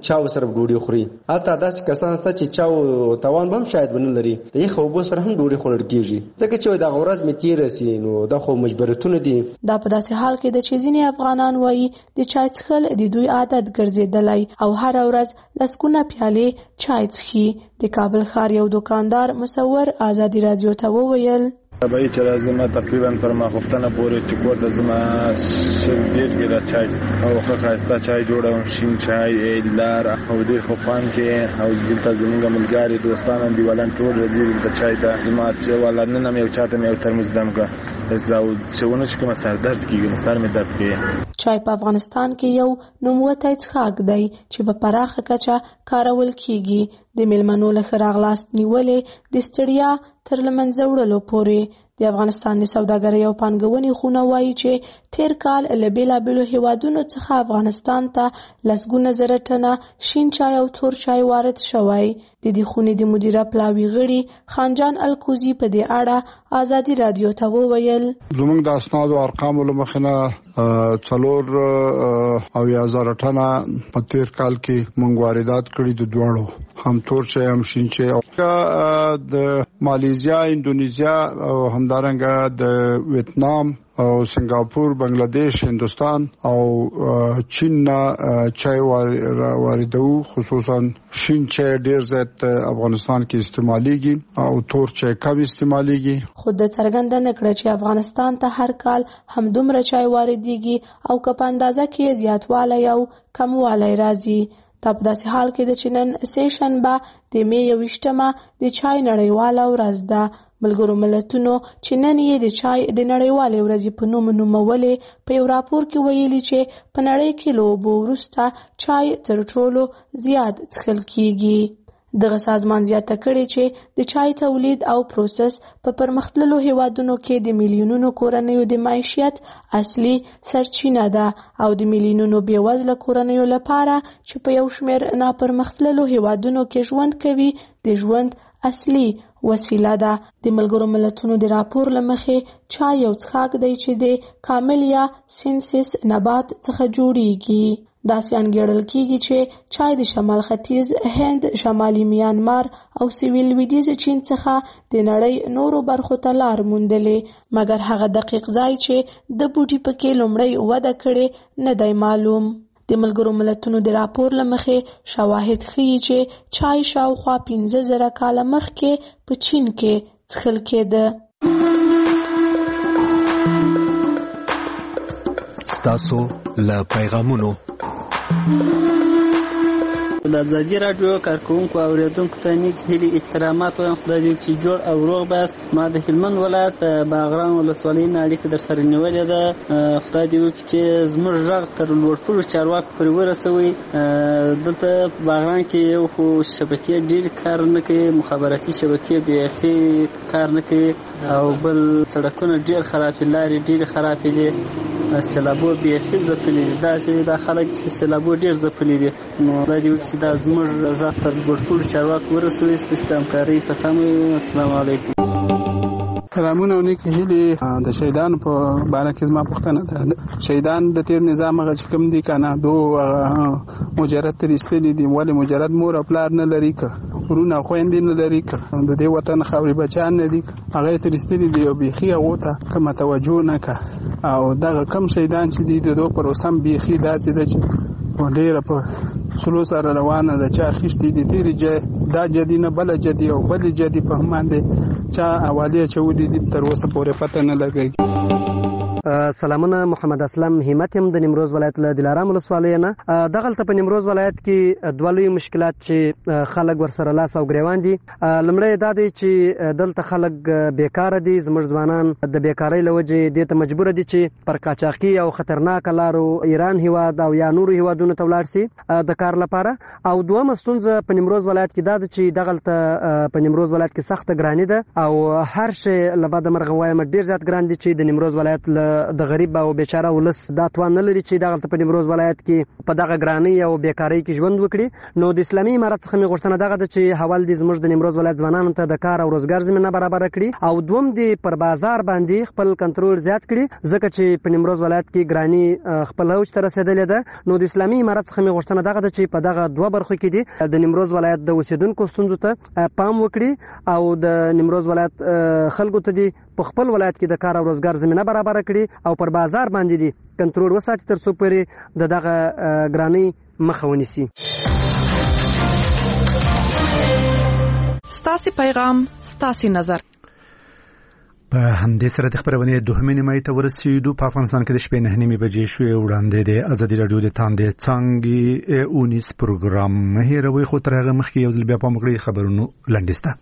چا سره ډوډۍ خوري. حتی داسې کسان شته چې چا توان هم شاید ونه لري د یخ اوبو سره هم ډوډۍ خوړل کېږي، ځکه چې د ورځ مې تېره سي نو دا خو مجبوریتونه دي. دا په داسې حال کې ده چې ځینې افغانان وایي د چای څښل د دوی عادت ګرځېدلی او هره ورځ لسګونه پیالې چای څښي. د کابل ښار یو دوکاندار مصور ازادي رادیو ته وویل طبعی چې راځم تقریبا پر ماخوفتنه پورې چې کور د زما شل ډیر کې د چای او ښایسته چای جوړوم، شین چای لار او ډیر خو خوان کې او دلته زموږ ملګري دوستان دیوالان ټول راځي د چای ته زما چې ولنه مې یو چاته مې یو ترموز دمګه زاو شونه چې کوم سر درد کیږي سر مې درد کوي. چای په افغانستان کې یو نوموتی څښاک دی چې په پراخه کچه کارول کیږي. د میلمنو له ښه راغلاست نیولې د ستړیا تر له منځه وړلو پورې. د افغانستان د سوداګرۍ او پانګونې خونه وایي چې تیر کال له بېلابېلو هیوادونو څخه افغانستان ته لسګونه زره ټنه شین چای او تور چای وارد شوی. د دې خونې د مدیره پلاوي غړي خانجان الکوزي په دې اړه ازادي رادیو ته وویل زموږ د اسناد او ارقامو له مخې نه 4,000 ټنه په تیر کال کې موږ واردات کړي د دواړو، هم تور چای هم شین چای. د مالیزیا، اندونیزیا او همدارنګه د ویتنام او سنگاپور، بنگلاديش، هندوستان او چین نه چای واردو، خصوصا شین چای ډیر زیات افغانستان کې استعماليږي او تور چای کم استعماليږي. خود د څرګنده نکړه چې افغانستان ته هر کال هم دومره چای واردېږي او که په اندازه کې زیاتوالی او کموالی راځي. دا په داسې حال کې د چې نن سه شنبه د مې 21مه د چای نړیواله ورځ ده. ملګرو ملتونو چې نن یې د چای د نړیوالې ورځې په نوم نومولې په یو راپور کې ویلي چې په نړۍ کې له اوبو وروسته چای تر ټولو زیات څښل کیږي. دغه سازمان زیاته کړې چې د چای تولید او پروسس په پرمختللو هیوادونو کې د میلیونونو کورنیو د معیشت اصلي سرچینه ده او د میلیونونو بېوزله کورنیو لپاره چې په یو شمېر ناپرمختللو هیوادونو کې ژوند کوي د ژوند اصلي وسیله ده. د ملګرو ملتونو د راپور له مخې چای یو څښاک دی چې د کاملیا سینسیس نبات څخه جوړیږي. داسې انګیرل کیږي چې چای د شمال ختیځ هند، شمالي میانمار او سویل لویدیځ چین څخه د نړۍ نورو برخو ته لار موندلې، مګر هغه دقیق ځای چې د بوټي پکې لومړی وده کړې نه دی معلوم. د ملګرو ملتونو د راپور له مخې شواهد ښیي چې چای شاوخوا 15,000 کاله مخکې په چین کې څښل کېده. ستاسو له پیغامونو د ازادي راډیو کارکونکو اوریدونکو ته نیک هیلې احترامات وایم. خدای دې وکړي جوړ او روغ باست. ما د هلمند ولایت باغران ولسوالۍ نه اړیکه در سره نیولې ده. خدای دې وکړي چې زموږ غږ تر لوړپوړو چارواکو پورې ورسوي. دلته باغران کې یو خو شبکې ډېر کار نه کوي، مخابراتي شبکې بیخي کار نه کوي، او بل سړکونه ډېر خرابې، لارې ډېرې خرابې دي، سیلابو بیخي ځپلي دي. داسې دا خلک چې سیلابو ډېر ځپلي دي. نو خدای دې وکړي چې دا زموږ غږ تر لوړپوړو چارواکو ورسوي. ستاسو د همکارۍ په تمه یم. السلام علیکم. سلامونه او نیک هیلې. د شهیدانو په باره کې زما پوښتنه ده. شهیدان د تیر نظام هغه چې کوم دي که نه دو مجرد تر ایستلي دي، ولې مجرد مور او پلار نه لري، که ورونه او خویندې نه لري، که د دې وطن خاورې بچیان نه دي، هغه یې تر ایستلي دي او بیخي هغو ته کومه توجه نه که. او دغه کم شهیدان چې دي د دو پروسه هم بیخي داسې ده چې ډېره په سلو سره روانه ده. چا خیشتې دي تیرې دا جدي نه بله جدي او بلې جدي په هم باندې چا حوالې اچولي دي، تر اوسه پورې پته نه لګېږي. سلامونه، محمد اسلم همت یم د نیمروز ولایت له دلارام ولسوالۍ نه. دغلته په نیمروز ولایت کې دوه لوی مشکلات چې خلک ورسره لاس او ګریوان دي. لومړی دا دی چې دلته خلک بیکاره دي. زموږ ځوانان د بیکارۍ له وجې دې ته مجبوره دي چې پر قاچاقي او خطرناکه لارو ایران هیواد او یا نورو هیوادونو ته ولاړ سي د کار لپاره. او دویمه ستونزه په نیمروز ولایت کې دا ده چې دغلته په نیمروز ولایت کې سخته ګراني ده او هر شی له بده مرغه وایم ډېر زیات ګران دي چې د نیمروز ولایت له د غریب او بیچاره ولس دا توان نه لري چې دغلته په نیمروز ولایت کې په دغه ګرانۍ او بیکارۍ کې ژوند وکړي. نو د اسلامي امارت څخه مې غوښتنه دغه ده چې حوال دې زموږ د نیمروز ولایت ځوانانو ته د کار او روزګار زمینه برابره کړي او دوم دې پر بازار باندې خپل کنټرول زیات کړي ځکه چې په نیمروز ولایت کې ګرانۍ خپل اوج ته رسېدلې ده. نو د اسلامي امارت څخه مې غوښتنه دغه ده چې په دغه دوه برخو کې دې د نیمروز ولایت د اوسېدونکو ستونزو ته پام وکړي او د نیمروز ولایت خلکو ته دې په خپل ولایت کې د کار او روزګار زمینه برابره کړي او پر بازار باندې دې کنټرول وساتي تر څو پورې د دغه ګرانۍ مخه ونیسي. ستاسو پیغام ستاسو نظر. په همدې سره د خبرونې دوهمې نیمایي ته ورسېدو. په افغانستان کې د شپې 9:30 بجې شوې. وړاندې د ازادي راډیو د تاندې څانګې اونیس پروګرام مه هېروئ، خو تر هغه مخکې یو ځل بیا پام وکړئ خبرونو لنډیسته.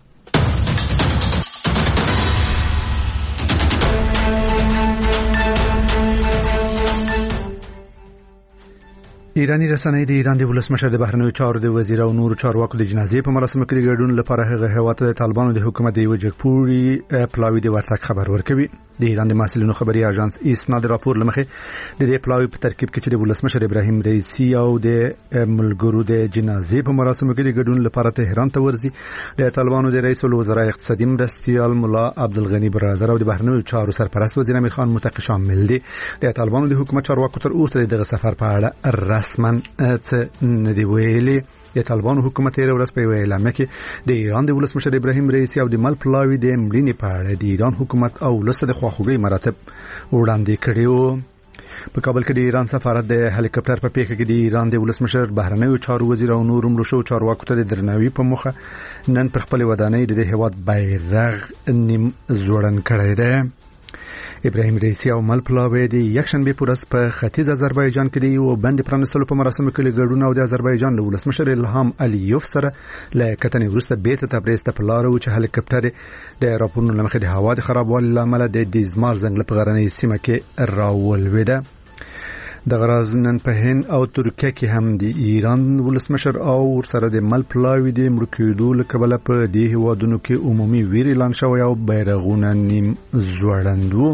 ایرانی رسنۍ د ایران د ولسمشر د بهرنیو چارو د وزیر او نورو چارواکو د جنازې په مراسمو کې د ګډون لپاره هغه هیواد د طالبانو د حکومت د یو جګپوري پلاوی د ورتګ خبر ورکوي. د ایران د محصلینو خبري اژانس ایسنا د راپور لمخې د دې پلاوی په ترکیب کې چې د ولسمشر ابراهیم رئیسی او د ملګرو د جنازې په مراسمو کې د ګډون لپاره تهران ته ورځي. د طالبانو د رئیس الوزرا اقتصادي مرستیال مولا عبدالغنی برادر او د بهرنیو چارو سرپرست وزیر امیر خان متقی شامل دي. د طالبانو د حکومت چارواکو تر اوسه دغه سفر په اړه رسما څه نه دی ویلي. د طالبانو حکومت یې ورځ په اعلان کې د ایران د ولسمشر ابراهیم رئیسی او د مل پلاوی د مړینې په اړه د ایران حکومت او ولس د خواخوږي مراتب وړاندې کړي وو. په کابل کې د ایران سفارت د هلیکاپټر په پیښه کې د ایران د ولسمشر بهرنیو چارو وزیر او نور مړو شو چارواکو ته د درناوي په موخه نن پر خپل ودانۍ د هیواد بیرغ نیم زوړن کړی دی. ابراهیم رئیسی او مل پلاوی د یکشنبه پورس په ختیځ آذربایجان کې د یو بند پرانستلو په مراسمو کې ګډون او د آذربایجان د ولسمشر الهام الیوف سره له کتنې وروسته بیرته تبریز ته په لار و چې هلیکاپټر د راپورونو له مخې د هوا د خرابوالي له امله د دیزمار ځنګل په غرنۍ سیمه کې راولوېده. د غراز نن په هند او ترکیه کې هم د ایران ولسمشر او سره د مل پلاوی د مړکېدو له کبله په دې هیوادونو کې عمومي ویر اعلان شوی او بیرغونه نیم زوړند وو.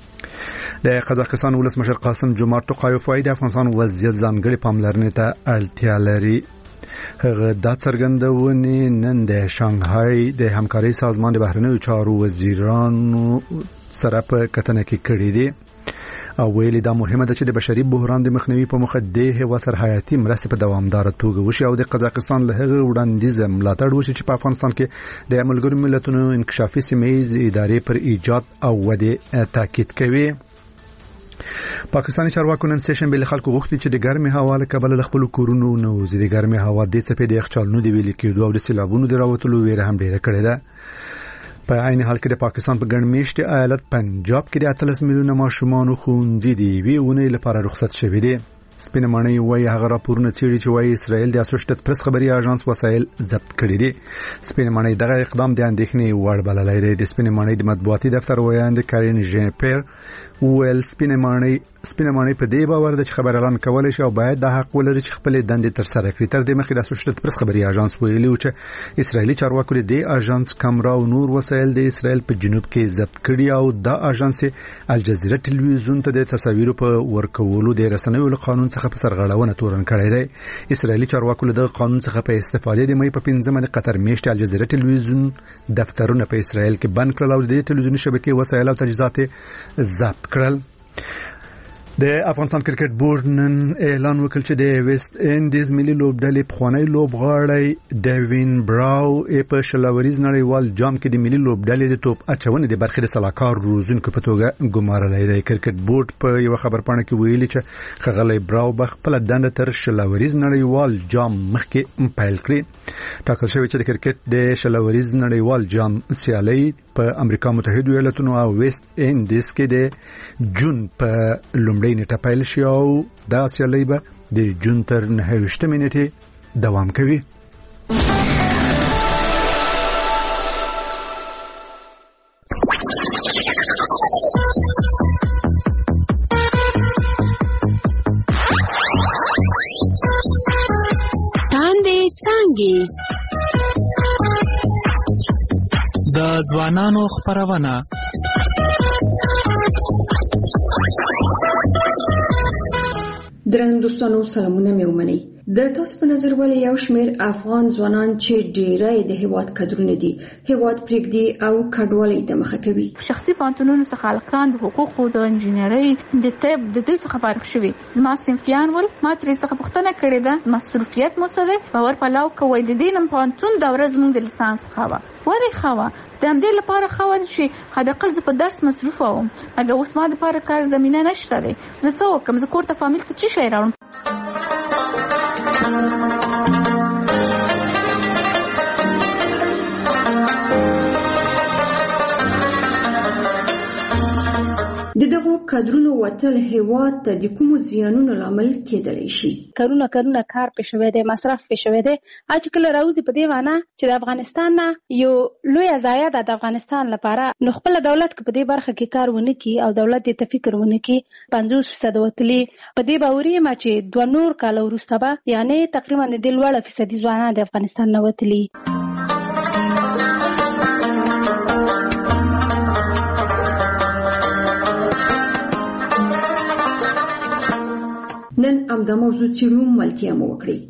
د قزاقستان ولسمشر قاسم جومارت توقایف وايي د افغانستان وضعیت ځانګړي پاملرنې ته اړتیا لري. هغه دا څرګندونه نن د شانګهای د همکارۍ سازمان د بهرنیو چارو وزیرانو سره په کتنه کې کړې دي او ویلي دا مهمه ده چې د بشري بحران د مخنیوي په موخه د هیواد سره حیاتي مرستې په دوامدار توګه وشي او د قزاقستان له هغه وړاندیز ملاتړ وشي چې په افغانستان کې د ملګرو ملتونو انکشافي سیمه‌یز ادارې پر ایجاد او ودې تاکید کوي. پاکستاني چارواکو نن سیشن بل خلکو غوښتي چې د ګرمي هوا له کبله له خپل کورونو نو د ګرمي هوا د څپې د یخچالونو دی ویل کېدو او د سیلابونو د راوتلو ویره هم ډیره کړې ده. په عین حال کې د پاکستان په ګڼمیشت ایالت پنجاب کې د 13 میلیونه ماشومان ښوونځي دی وی ونې لپاره رخصت شوي دي. سپینه ماڼۍ وايي هغه راپورونه څېړي چې وايي اسرائیل د اسوشیټډ پریس خبري اژانس وسایل ضبط کړي دي. سپینه ماڼۍ دغه اقدام د اندېښنې وړ بللی دی. د سپینه ماڼۍ د مطبوعاتي دفتر ویاند کارین ژین پیر ویل سپینه ماڼۍ په دې باور ده چې خبر اعلان کولای شي او باید د حق ولري چې خپل دندې تر سره کړي. تر دې مخکې د اسوشیټډ پریس خبري اژانس ویلي و چې اسرائیلي چارواکو د اژانس کیمرا او نور وسایل د اسرائیل په جنوب کې ضبط کړي او د اژانس الجزیره ټلویزیون ته د تصاویرو په ورکولو د رسنیو له قانون څخه په سرغړونه تورن کړی دی. اسرائیلي چارواکو له قانون څخه په استفادې د مې په 15 د قطر میشت الجزیره ټلویزیون دفترونه په اسرائیل کې بند کړل او د ټلویزیوني شبکې وسایل او تجهیزات ضبط کړل. د افغانستان کرکټ بورډ نن اعلان وکړ چې د ویسټ انډیز ملي لوبډلې پخوانی لوبغاړی ډیوین براو په شلوريز نړیوال جام کې د ملي لوبډلې د توپ اچونې د برخې د سلاکار روزونکو په توګه ګمارلی دی. کرکټ بورډ په یو خبرپاڼه کې ویلي چې ښاغلی براو به خپل دنده تر شلوريز نړیوال جام مخکې پیل کړي. ټاکل شوی چې د کرکټ د شلوريز نړیوال جام سیالي په امریکا متحده ایالاتونو او ویسټ انډیز کې د جون په لومړۍ نیټه پیل شي او دا سیالي به د جون تر 9 نیټې دوام کوي. تاندې څانګې د ځوانانو خبرونه درنو دوستانو سلامونه مې ومنئ. د تاسو په نظر ولې یو شمېر افغان ځوانان چې ډېری د هېواد کدرونه دي هېواد پرېږدي او کډوالۍ ته مخه کوي؟ شخصي پوهنتونونو څخه هلکان د حقوقو د انجینرۍ د طب د دوی څخه فارغ شوي. زما صنفیان ول ما ترې څخه پوښتنه کړې ده مصروفیت مو څه دی؟ باور پلاو کوئ د دې نن پوهنتون دوره زموږ د لیسانس ښه وه. ولې ښه وه؟ د همدې لپاره ښه وه چې حداقل زه په درس مصروفه وم. اګه اوس ما دپاره کار زمینه نشته دی. زه څه وکړم؟ زه کور ته فامیل ته څه شی راوړم؟ د دغو کادرونو وتل هېواد ته د کومو زیانونو لامل کېدلی شي؟ کارونه کار پې شوی دی، مصرف پې شوی دی. چې کله راوځي په دې معنا چې د افغانستان نه یو لویه ضایعه ده د افغانستان لپاره، نو خپله دولت که په دې برخه کې کار ونه کړي او دولت دې ته فکر ونه کړي 50% وتلي، په دې باوري یم چې 2 نور کاله وروسته به یعنې تقریبا د دې لوړه فیصدي ځوانان د افغانستان نه وتلي. نن همدا موضوع څېړو، ملتیا مو وکړئ.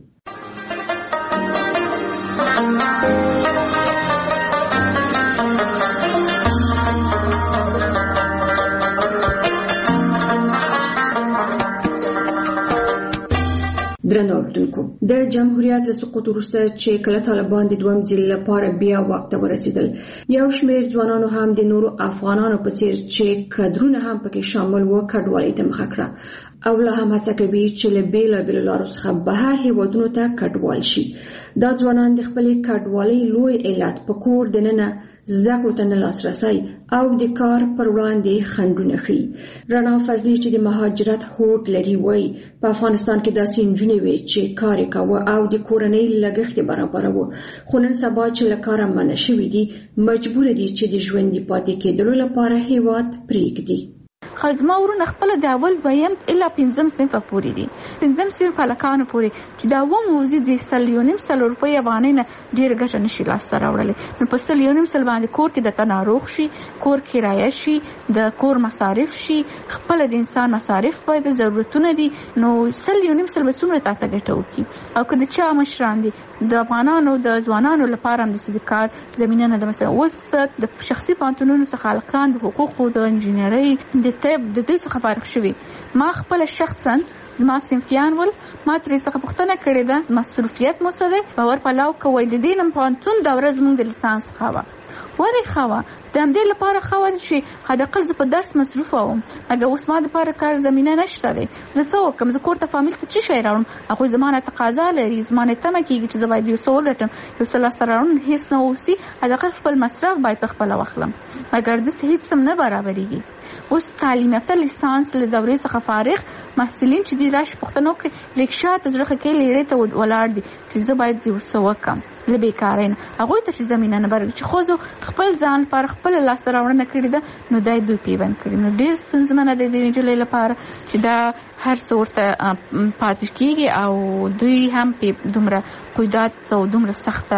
درنو اوریدونکو، د جمهوریت له سقوط وروسته چې کله طالبان د دویم ځل لپاره بیا واک ته ورسېدل، یو شمېر ځوانانو هم د نورو افغانانو په څېر چې کادرونه هم پکې شامل وو کډوالۍ ته مخه کړه او لا هم هڅه کوي چې له بېلابېلو لارو څخه بهر هېوادونو ته کډوال شي. دا ځوانان د خپلې کډوالۍ لوی علت په کور دننه زده کړو ته نه لاسرسی او د کار پر وړاندې خنډونه ښیي. رڼا فضلي چې د مهاجرت هوډ لري وایي په افغانستان کې داسې نجونې وې چې کار یې کاوه او د کورنۍ لګښت یې برابروه، خو نن سبا چې له کاره منع شوي دي مجبوره دي چې د ژوندي پاتې کېدلو لپاره هېواد پرېږدي. زما ورونه خپل د اول دویم الا 5 صنف پورې دي، 5 صنف هلکانو پورې چې دا وموزي د 1.5 روپۍ افغانۍ نه ډېره ګټه نشي لاسته راوړلی. نو په 1.5 باندې کور کې درته ناروغ شي، کور کرایه شي، د کور مصارف شي، خپل د انسان مصارف باید ضرورتونه دي، نو 1.5 به څومره تاته ګټه وکړي؟ او که د چا مشران دي د افغانانو د ځوانانو لپاره هم د کار زمینه نه ده. مثلا اوس د شخصي پوهنتونونو څخه هلکان د حقوقو د انجینرۍ د طب د دوی څخه فارغ شوي. ما خپل شخصا زما صنفیان ول ما ترې څخه پوښتنه کړې ده مصروفیت مو څه دی؟ باور پلاو کوئ د دې نن پوهنتون دوره زموږ د لیسانس ښه وه. ولې ښه وه؟ د همدې لپاره ښه وه چې حداقل زه په درس مصروفه وم. اګه اوس ما دپاره کار زمینه نشته دی. زه څه وکړم؟ زه کور ته فامیل ته څه شی راوړم؟ هغوی زما نه تقاضا لري، زما نه تمه کېږي چې زه باید یو څه وګټم، یو څه لاسته راوړم، هېڅ نه اوسي، حداقل خپل مصرف باید پخپله واخلم. مګر داسې هېڅ هم نه برابرېږي. اوس تعلیم یافته لیسانس له دورې څخه فارغ محصلین چې دي راشي پوښتنه وکړي، رکشا ته زړه ښه کوي، لیرې ته ولاړ دي چې زه باید یو څه وکړم له بېکارۍ نه. هغوی ته چې زمینه نه برابرېږي چې ښځو خپل ځان لپاره خپله لاسته راوړنه کړې ده، نو دا یې دوی پیبند کړي. نو ډېر ستونزمنه دی د نجلۍ لپاره چې دا هر څه ورته پاتې کېږي او دوی هم پې دومره قیودات او دومره سخته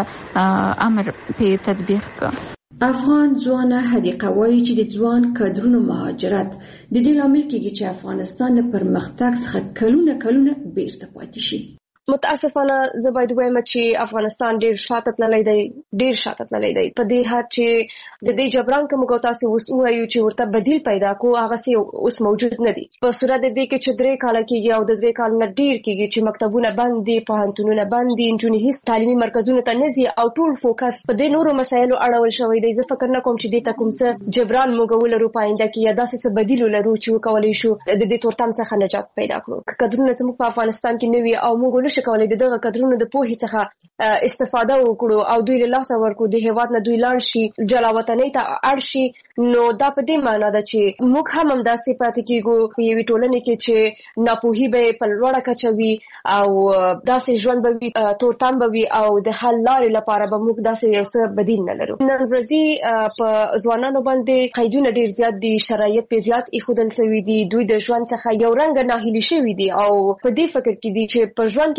امر پې تطبیق کړه. افغان ځوانه حدیقه وایي چې د ځوان کادرونو مهاجرت د دې لامل کېږي چې افغانستان د پرمختګ څخه کلونه بیرته پاتې شي. متاسفانه زه باید ووایم چې افغانستان ډېر شاته تللی دی، ډېر شاته تللی دی په دې حد چې د دې جبران که موږ تاسې اوس ووایو چې ورته بدیل پیدا کړو هغسې اوس موجود نه دي. په صورت د دې کې چې 3 کاله کېږي او د 3 کال نه ډېر کېږي چې مکتبونه بند دي، پوهنتونونه بند دي، نجونې هېڅ تعلیمي مرکزونو ته نه ځي او ټول فوکس په دې نورو مسایلو اړول شوی دی. زه فکر نه کوم چې دې ته کوم څه جبران موږ ولرو په آینده کې یا داسې څه بدیل ولرو چې وکولی شو د دې تورتم څخه نجات پیدا کړو. که کدرونه زموږ په افغانستان کې نه وي او موږ ونشو کولی د دغه کدرونو د پوهې څخه استفاده وکړو او دوی له لاسه ورکړو، د هېواد نه دوی لاړ شي، جلا وطنۍ ته اړ شي، نو دا په دې معنا ده چې موږ هم همداسې پاتې کېږو په یوې ټولنې کې چې ناپوهي به یې په لوړه کچه وي او داسې ژوند به وي، تورتم به وي او د حل لارې لپاره به موږ داسې یو څه بدیل نه لرو. نن ورځې په ځوانانو باندې قیدونه ډېر زیات دي، شرایط پې زیات ایښودل شوي دي، دوی د ژوند څخه یو رنګه ناهیلي شوي دي او په دې فکر کې دي چې په ژوند کې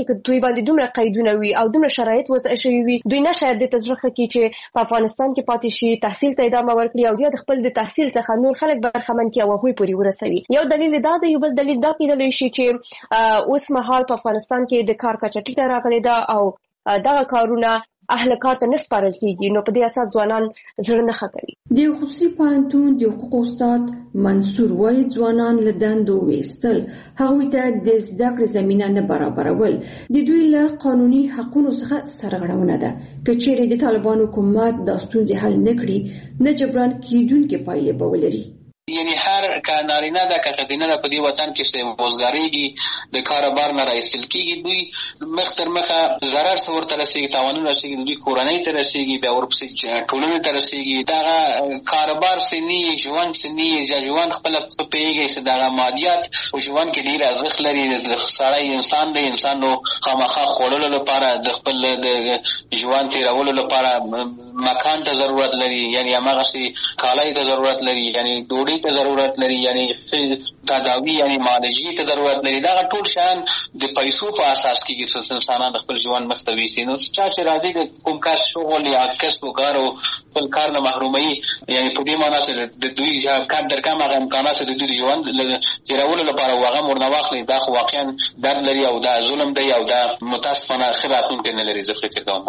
کې دوی باندې دومره قیدونه وي او دومره شرایط وضع شوي وي دوی نه شاید د تجربه کې چې په افغانستان کې پاتې شي تحصیل ته ادامه ورکړي او د خپل د تحصیل څخه نور خلک برخمن کړي او هغوی پورې ورسوي. یو دلیل دا دی، یو بل دلیل دا کېدلی شي چې اوس مهال په افغانستان کې د کار کچه ټیټه راغلې ده او دغه کارونه اهل کار ته نه سپارل کېږي، نو په دې اساس ځوانان زړه نه ښه کوي. د خصوصي پوهنتون د حقوقو استاد منصور وایي ځوانان له دندو ویستل هغوی ته د زده کړې زمینه نه برابرول د دوی له قانوني حقونو څخه سرغړونه ده. که چیرې د طالبانو حکومت دا ستونزې حل نه کړي نه جبران کېدونکې پایلې به ولري. یعنی هر که نارینه ده که ښځینه ده په دې وطن کې چې وزګارېږي د کار بار نه راایستل کېږي دوی مخ تر مخه ضرر څه ورته رسېږي، تاوانونه رسېږي، دوی کورنۍ ته رسېږي، بیا ورپسې ټولنې ته رسېږي. دغه کاروبار څه نه وي، ژوند څه نه وي، ژوند خپله پوهېږي چې دغه مادیات په ژوند کې ډېر ارزښت لري. سړی انسان دی، انسان نو خامخا خوړلو لپاره د خپل د ژوند تېرولو لپاره مکان ته ضرورت لري، یعنی هماغسې کالۍ ته ضرورت لري، یعنی ډوډۍ ته ضرورت لري، یعنی تداوی یعنی معالجې ته ضرورت لري. دغه ټول شیان د پیسو په اساس کېږي چې انسانان خپل ژوند مخ ته ویسي. نو چا چې راځي د کوم کار شغل یا کسب و کار او خپل کار نه محروموي، یعنی په دې معنا چې د دوی کم در کم هغه امکانات چې د دوی د ژوند تېرولو لپاره هغه ورنه واخلي، دا خو واقعا درد لري او دا ظلم دی او دا متاسفانه ښه راتلونکی نه لري. زه فکر کوم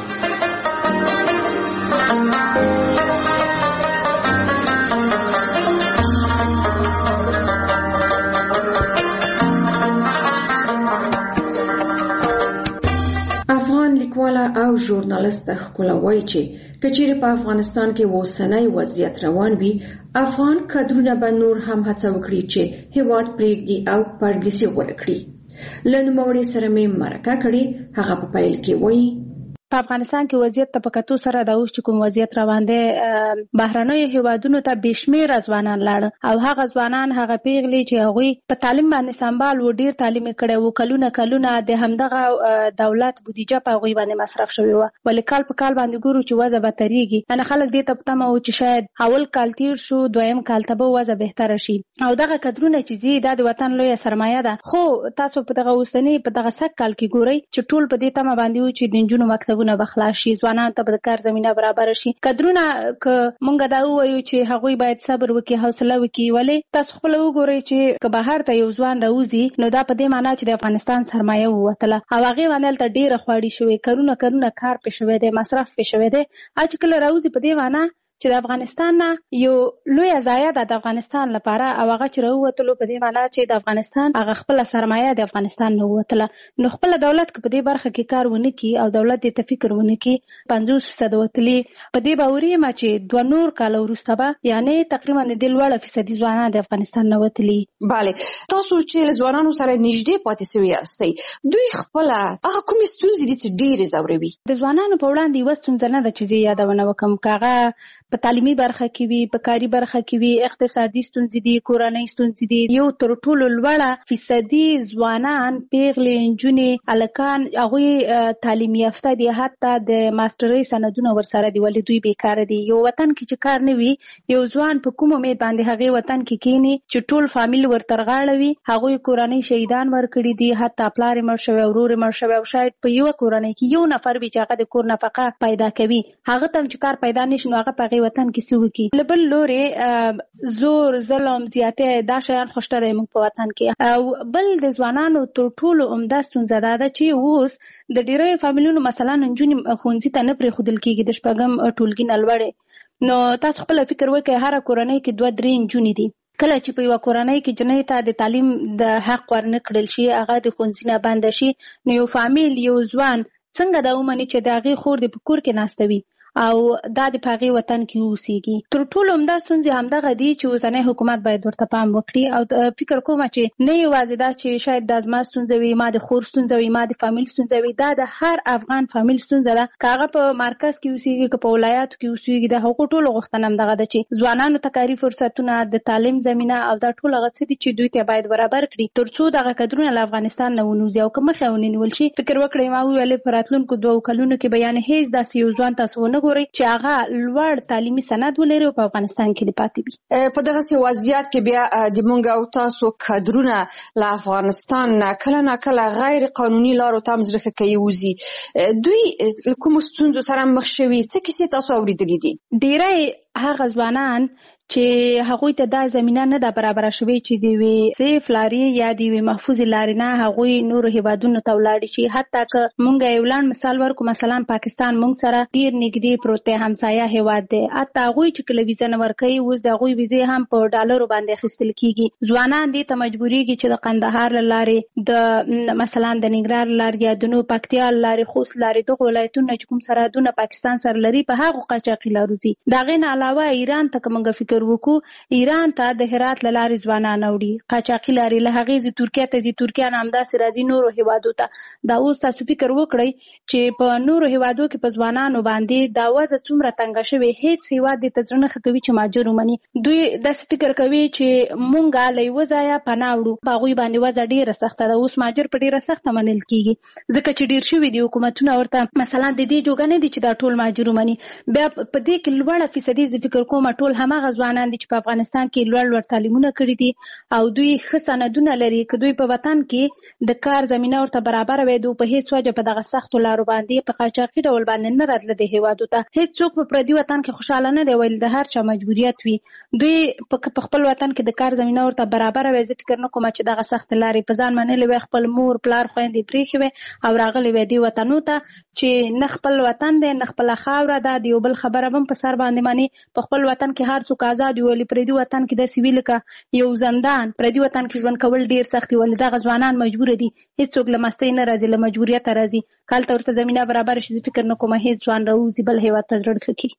لیکواله او ژورنالیست ښکلا وایي چې کچېرې په افغانستان کې اوسنی وضعیت روان وي افغان کادرونه به نور هم هڅه وکړي چې هېواد پرېږدي او پردیسي غوره کړي. له نوموړي سره مې مرکه کړې، هغه په پیل کې وایي په افغانستان کې وضعیت ته په کتو سره دا اوس چې کوم وضعیت روان دی بهرنیو هیوادونو ته بشمیره ځوانان لاړ او هغه ځوانان هغه پیغلي چې هغوی په تعلیم باندې سمبال و ډیر تعلیم کړي وو کلونه د همدغه دولت بودیجه په هغوی باندې مصرف شوی و ولې کال په کال باندې ګورو چې وضع بدتریږي. انا خلک دې ته پتمه و چې شاید اول کال تیر شو دویم کال ته به وضع بهتره شي او دغه کډرونه چې زی د وطن لویه سرمایه ده. خو تاسو په دغه اوسنی په دغه سک کال کې ګورئ چې ټول په دې تمه باندې و چې د نجونو مکتب بخلا شي، ځوانانو ته د کار زمينه برابر شي. کډرونه که مونږ دا وایو چې هغوی باید صبر وکړي، حوصله وکړي، ولې تاسو خپل وګورئ چې که بهر ته یو ځوان راوځي نو دا په دې معنی چې د افغانستان سرمایه ووتله او هغه باندې ته ډیره خواړی شوی، کارونه کار پې شوی دی، مصرف پې شوی دی. اج کله راوځي په دې معنی چې د افغانستان نه یو لوی ضایع ده د افغانستان لپاره او هغه چې راووتلو په دې معنی چې د افغانستان هغه خپل سرمایه د افغانستان نه ووتله. نو خپل دولت په دې برخه کې کار ونه کړي او دولت دې ته فکر ونه کړي 50% وتلی په دې باوري ما چې 2 نور کال وروسته به یعنی تقریبا د 2% ځوانان د افغانستان نه وتلی. bale تاسو چې ځوانانو سره نږدې پاتې شوي یاستئ دوی خپل هغه کوم ستونزې دي چې ډېرې زوروي د ځوانانو په وړاندې یوه ستونزه نه ده چې زه یادونه وکړم کاغه په تعلیمي برخه کې وي، په کاري برخه کې وي، اقتصادي ستونزې دي، کورنۍ ستونزې دي. یو تر ټولو لوړه فیصدي ځوانان پیغلې نجونې هلکان هغوی تعلیم یافته دي، حتی د ماسترۍ سندونه ورسره دي ولې دوی بیکاره دي. یو وطن کې چې کار نه وي یو ځوان په کوم امید باندې هغې وطن کې کینی چې ټول فامیل ورته رغاړه وي. هغوی کورنۍ شهیدان ورکړي دي، حتی پلار یې مړ شوی، ورور یې مړ شوی او شاید په یوه کورنۍ کې یو نفر وي چې هغه د کور نفقه پیدا کوي، هغه ته چې کار پیدا نشي نو هغه په هغې وطن کې څه وکړي. له بل لورې زور ظلم زیاتې دا شیان خوشته دی موږ په وطن کې. او بل د ځوانانو تر ټولو عمده ستونزه دا ده چې اوس د ډېرو فامیلونو مثلا نجونې ښوونځي ته نه پرېښودل کېږي د 6م ټولګي نه لوړې. نو تاسو خپله فکر وکړئ هره کورنۍ کې 2-3 نجونې دي. کله چې په یوه کورنۍ کې جنۍ ته د تعلیم د حق ورنه کړل شي هغه د ښوونځي نه بنده شي نو یو فامیل یو ځوان څنګه دا ومني چې د هغې خور د په کور کې ناسته وي او دا د هغې وطن کې اوسېږي. تر ټولو عمده ستونزې همدغه دي چې اوسنی حکومت باید ورته پام وکړي او فکر کومه چې نه یوازې دا چې شاید دا زما ستونزه وي، ما د خور ستونزه وي، ما د فامیل ستونزه وي، دا د هر افغان فامیل ستونزه ده. که هغه په مرکز کې اوسېږي که په ولایاتو کې اوسېږي د هغو ټولو غوښتنه همدغه ده چې ځوانانو ته کاري فرصتونه، د تعلیم زمینه او دا ټول هغه څه دي چې دوی ته باید برابر کړي تر څو دغه کډرونه له افغانستان نه ونوځي او که مخې ونه نیول شي. فکر وکړئ ما وویلې په راتلونکو 2 کلونو کې به یعنې هېڅ داسې یو ځوان تاسو ونه وګورئ چې هغه لوړ تعلیمي سند ولري او په افغانستان کې د پاتې وي. په دغه وضعیت کې بیا د مونږ او تاسو کادرونه له افغانستان نه کله غیر قانوني لارو ته مزرخه کوي وزي. دوی کوم ستونزو سره مخ شوي څه کیسې تاسو اوریدلې دي؟ ډیری هغه ځوانان چې هغوی ته دا زمينه نه ده برابر شوی چې دی وی سیف لاري یا دی وی محفوظ لاري نه هغوی نور هیوادونو ته ولاړ شي. حتی که مونږ یو لاند مثال ورکو، مثلا پاکستان مونږ سره ډیر نږدې پروت دی، همسایه هیواد دی. حتی هغوی چې کله ویزه نه ورکوي اوس د هغوی ویزې هم په ډالرو باندې اخیستل کیږي. ځوانان دې ته مجبوریږي چې د قندهار لارې، د مثلا د ننګرهار لارې یا د نو پکتیا لارې، خوست لارې، دغه ولایتونه چې کوم سرحدونه پاکستان سره لري په هغه قاچاقي لارو دي. دا غي نه علاوه ایران ته کومه فکر وکړو، ایران ته د هرات لارې ځوانان وړي، قاچاقي لارې له هغې ځي ترکیه ته ځي، ترکیه نه همداسې راځي نورو هیوادو ته. دا اوس تاسو فکر وکړئ چې په نورو هیوادو کې په ځوانانو باندې دا وضع څومره تنګه شوې. هیڅ هیواد دې ته زړه نه ښه کوي چې مهاجر ومني. دوی داسې فکر کوي چې مونږ له یوه ځایه پناه وړو، په هغوی باندې وضع ډېره سخته ده. اوس مهاجر په ډېره سخته منل کېږي ځکه چې ډېر شوي دي حکومتونه ورته مثلا د دې جوګه نه دي چې دا ټول مهاجر ومني. بیا په دې کې لوړه فیصدي زه فکر کوم ټول هماغه ځوانان دي چې په افغانستان کې لوړ تعلیمونه کړي دي او دوی ښه سندونه لري. که دوی په وطن کې د کار زمینه ورته برابر وي، دوی په هیڅ وجه په دغه سختو لارو باندې په قاچاقي ډول باندې نه راتله د هیوادو ته. هیڅوک په پردي وطن کې خوشاله نه دی، ویل د هر چا مجبوریت وي. دوی په خپل وطن کې د کار زمینه ورته برابر وي. زه فکر نه کوم چې دغه سخت لارې په ځان منلې وي، خپل مور پلار خویندې پرېښې وي او راغلي وي دې وطنو ته چې نه خپل وطن دی نه خپل خاوره ده. د یو بل خبره هم په سر باندې مانی. په خپل وطن کې هر څوک آزاد وي، ولې پردي وطن کې د سیویل کا یو زندان، پردي وطن کې ژوند کول ډیر سخت وي. ولې دغه ځوانان مجبور دي، هیڅوک له مستۍ نه راځي، له مجبوریت راځي. کله ورته زمينه برابر شي فکر نه کوم هیڅ ځوان راوځي بل هیواد ته زړه کوي.